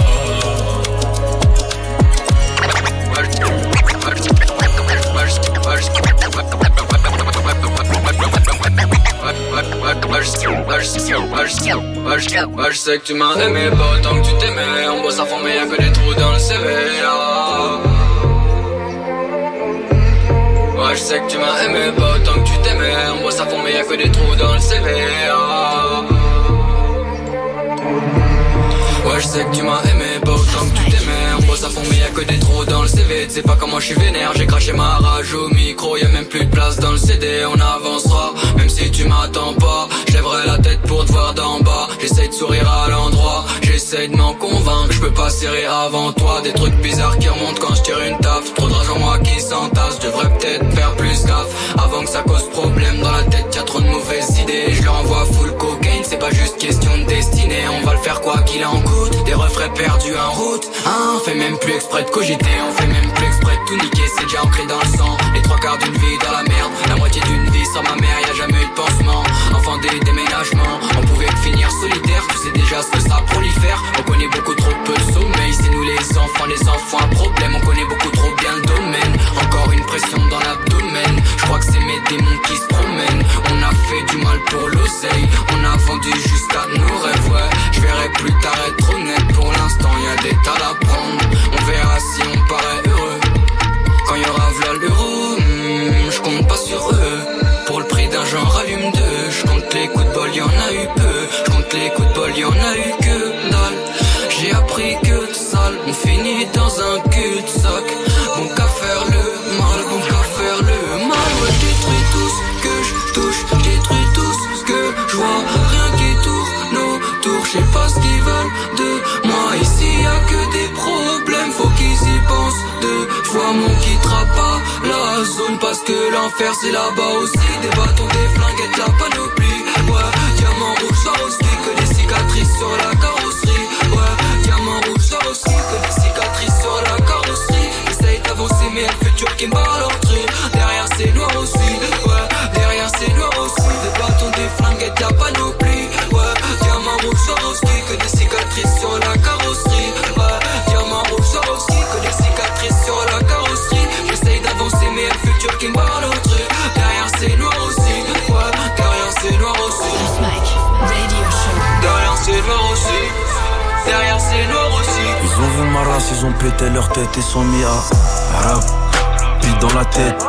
offshore. Je sais que tu m'as aimé, pas autant que tu t'aimais. On bosse à fond mais y'a que des trous dans le C V là. Ouais, je sais que tu m'as aimé, pas autant que tu t'aimais. On bosse à fond mais y'a que des trous dans le C V ah. Ouais, je sais que tu m'as aimé, pas autant que tu t'aimais. On bosse à fond mais y'a que des trous dans le C V. Tu sais pas comment je suis vénère, j'ai craché ma rage au micro. Y'a même plus de place dans le C D, on avancera. Même si tu m'attends pas, je lèverai la tête pour te voir d'en bas. J'essaye de sourire à l'endroit, j'essaye de m'en convaincre. Je peux pas serrer avant toi, des trucs bizarres qui remontent quand je tire une taf. Trop de rage en moi qui s'entasse, je devrais peut-être faire plus gaffe. Avant que ça cause problème dans la tête, y'a trop de mauvaises idées. Je leur envoie full cocaine, c'est pas juste question de destinée. On va le faire quoi qu'il en coûte, des refrains perdus en route hein, on fait même plus exprès de cogiter, on fait même plus exprès de tout niquer. C'est déjà ancré dans le sang, les trois quarts d'une vie dans la merde. La moitié d'une vie sans ma mère, y'a jamais eu de pansement. Enfant des déménagements, on pouvait finir solitaire. Tu sais déjà ce que ça prolifère. On connaît beaucoup trop peu de sommeil. C'est nous les enfants, les enfants à problème. On connaît beaucoup trop bien le domaine. Encore une pression dans l'abdomen. Je crois que c'est mes démons qui se promènent. On a fait du mal pour l'oseille. On a vendu jusqu'à nos rêves, ouais. Je verrai plus tard être honnête. Pour l'instant y'a des tas à prendre. On verra si on paraît heureux. Quand y'aura v'là l'euro, hmm, je compte pas sur eux. Pour le prix d'un j'en rallume deux. Je compte les coups de bol, y'en a eu peu. Je compte les coups de bol, y'en a eu que dalle. J'ai appris que de sale, on finit dans un cul-de-sac. Bon qu'à faire le mal, bon qu'à faire le mal. Ouais, détruis tout ce que je touche, détruis tout ce que je vois. Rien qui tourne autour, je sais pas ce qu'ils veulent de moi. Ici y'a que des problèmes, faut qu'ils y pensent deux fois. Mon quittera pas la zone parce que l'enfer c'est là-bas aussi. Des bâtons, des flinguettes, la panoplie. Ouais, diamant rouge, Swarovski, que des cicatrices sur la carrosserie. Ouais, aussi que des cicatrices sur la carrosserie. J'essaye d'avancer mais un futur qui me balancerie. Derrière c'est noir aussi, ouais, derrière c'est noir aussi. Des bâtons, des flingues et de la panoplie, ouais. Diamant rouge Swarovski, que des cicatrices sur la carrosserie, ouais. Diamant rouge Swarovski, que des cicatrices sur la carrosserie. J'essaye d'avancer mais un futur qui me balancerie. Derrière c'est noir aussi, ouais, derrière c'est noir aussi. Derrière c'est noir aussi, derrière c'est noir aussi. Ils ont vu ma race, ils ont pété leur tête et sont mis à rap, pile dans la tête.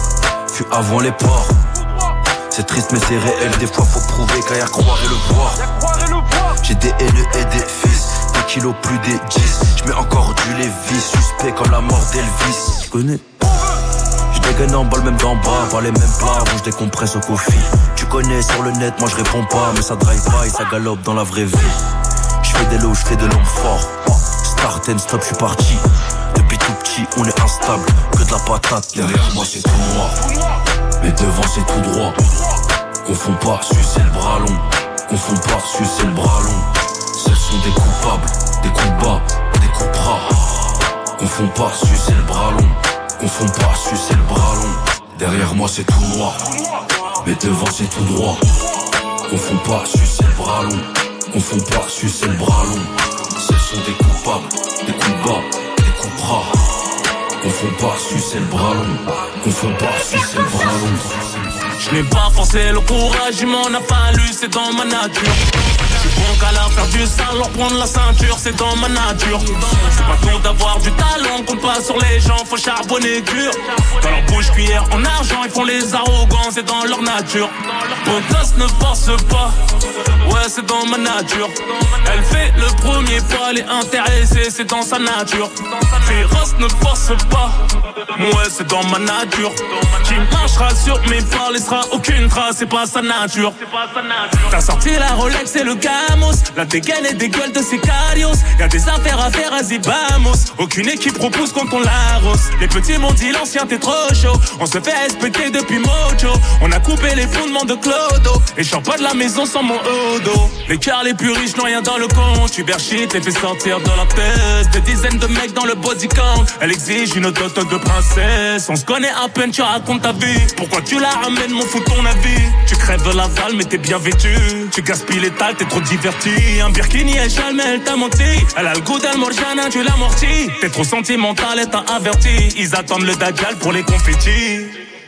Fut avant les ports. C'est triste mais c'est réel, des fois faut prouver qu'à y croire et le voir. J'ai des haineux et des fils, des kilos plus des dix. J'mets encore du Lévis, suspect comme la mort d'Elvis. J'connais. J'dégaine en balle même d'en bas, pas les mêmes plats, rouge décompresse au coffee. Tu connais sur le net, moi j'réponds pas, mais ça drive pas et ça galope dans la vraie vie. J'fais des lots, j'fais de l'homme fort. Start and stop, j'suis parti. Depuis tout petit, on est instable, que de la patate. Derrière moi c'est tout noir, mais devant c'est tout droit. Confonds pas, sucer le bras long. Confonds pas, sucer le bras long. Celles sont des coupables, des coups bas, des coups bras. Confonds pas, sucer le bras long. Confonds pas, sucer le bras long. Derrière moi c'est tout noir, mais devant c'est tout droit. Confonds pas, sucer le bras long. Confonds pas, sucer le bras long. Celles sont des coupables, des coups bas, des coups bras. Confonds pas, sucer le bras long. Confonds pas, sucer le bras long. Je n'ai pas forcé le courage, il m'en a fallu, c'est dans ma nature. Je suis bon qu'à la faire du sale, leur prendre la ceinture, c'est dans ma nature. C'est pas tout d'avoir du talent, compte pas sur les gens, faut charbonner dur. Dans leur bouche cuillère en argent, ils font les arrogants, c'est dans leur nature. Potos ne force pas, ouais c'est dans ma nature. Elle fait le premier pas, elle est intéressée, c'est dans sa nature. Féroce ne force pas, ouais c'est dans ma nature. Qui marchera sur mes pas, laissera aucune trace, c'est pas sa nature. T'as sorti la Rolex et le Camos, la dégaine et des gueules de ces carios. Y'a des affaires à faire à Zibamos, aucune équipe propose quand on l'arrose. Les petits m'ont dit l'ancien t'es trop chaud, on se fait respecter depuis Mojo. On a coupé les fondements de Clodo, et je sors pas de la maison sans mon hodo. Les cœurs les plus riches n'ont rien dans le compte, j'suis berchit, les fait sortir de la tête. Des dizaines de mecs dans le body count, elle exige une dot de princesse. On se connaît à peine, tu racontes ta vie. Pourquoi tu la ramènes, m'en fous ton avis. Tu crèves la dalle mais t'es bien vêtu. Tu gaspilles les tales, t'es trop diverti. Un Birkini et Chalmel, elle t'a menti. Elle a le goût d'Almorjana, tu l'as amorti. T'es trop sentimental, elle t'a averti. Ils attendent le Dajjal pour les confettis.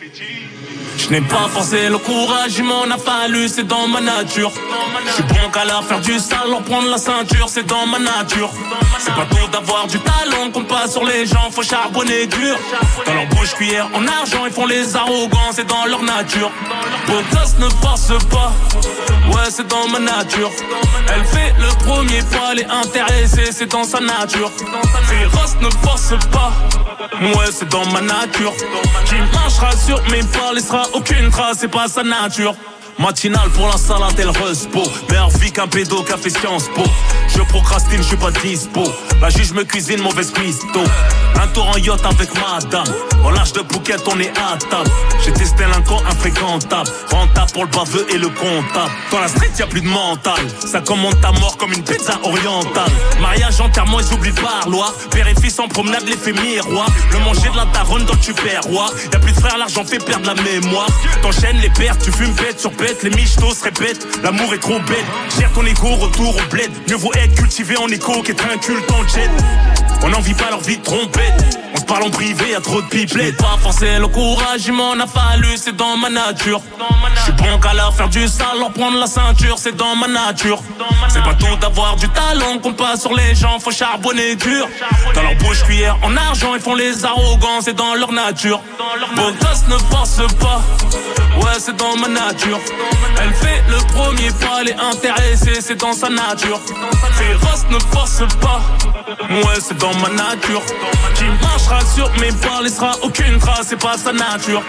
Je n'ai pas forcé le courage, il m'en a fallu, c'est dans ma nature. Je suis bon qu'à la faire du sale, leur prendre la ceinture, c'est dans ma nature. C'est pas tout d'avoir du talent, compte pas sur les gens, faut charbonner dur. Dans leur bouche cuillère en argent, ils font les arrogants, c'est dans leur nature. Potos ne force pas, ouais c'est dans ma nature. Elle fait le premier pas, elle est intéressée, c'est dans sa nature. Féroce ne force pas, ouais c'est dans ma nature. Qui marchera sur mes pas, laissera aucune trace, c'est pas sa nature. Matinale pour la salade, elle respo. Meilleure vie qu'un pédo qui a fait Sciences Po. Je procrastine, je suis pas dispo. La juge me cuisine, mauvaise cuistot. Un tour en yacht avec madame. En lâche de bouquet, on est à table. J'étais ce délinquant infréquentable. Rentable pour le baveux et le comptable. Dans la street, y'a plus de mental. Ça commande ta mort comme une pizza orientale. Mariage, enterrement, ils oublient par loi. Père et fils en promenade, l'effet miroir. Le manger de la daronne dans le tupperware. Y'a plus de frères, l'argent fait perdre la mémoire. T'enchaînes les pertes, tu fumes bête sur bête. Les michtos se répètent, l'amour est trop bête. Gère ton égo, retour au bled. Mieux vaut être cultivé en écho qu'être inculte en jet. On n'en vit pas leur vie de trompette. On se parle en privé, y'a trop de pipelettes. J'ai pas forcé le courage, il m'en a fallu, c'est dans ma nature. J'suis bon qu'à leur faire du sale, leur prendre la ceinture, c'est dans ma nature. C'est pas tout d'avoir du talent, compte pas sur les gens, faut charbonner dur. Dans leur bouche cuillère en argent, ils font les arrogants, c'est dans leur nature. Potos ne force pas, ouais c'est dans ma nature. Elle fait le premier pas, elle est intéressée, c'est dans sa nature. Féroce ne force pas, ouais c'est dans ma nature. Qui marchera sur mes pas, laissera aucune trace, c'est pas sa nature.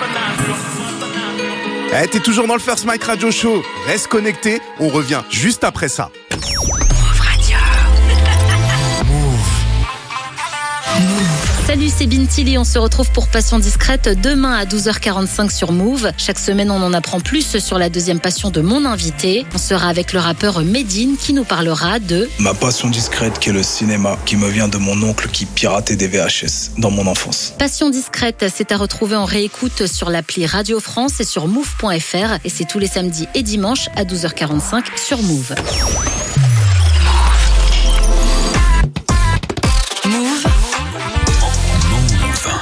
Eh, t'es toujours dans le First Mike Radio Show. Reste connecté, on revient juste après ça. Move Radio. Move. Move. Salut, c'est Bintili. On se retrouve pour Passion discrète demain à douze heures quarante-cinq sur Move. Chaque semaine, on en apprend plus sur la deuxième passion de mon invité. On sera avec le rappeur Medine qui nous parlera de ma passion discrète qui est le cinéma, qui me vient de mon oncle qui piratait des V H S dans mon enfance. Passion discrète, c'est à retrouver en réécoute sur l'appli Radio France et sur move point f r. Et c'est tous les samedis et dimanches à douze heures quarante-cinq sur Move.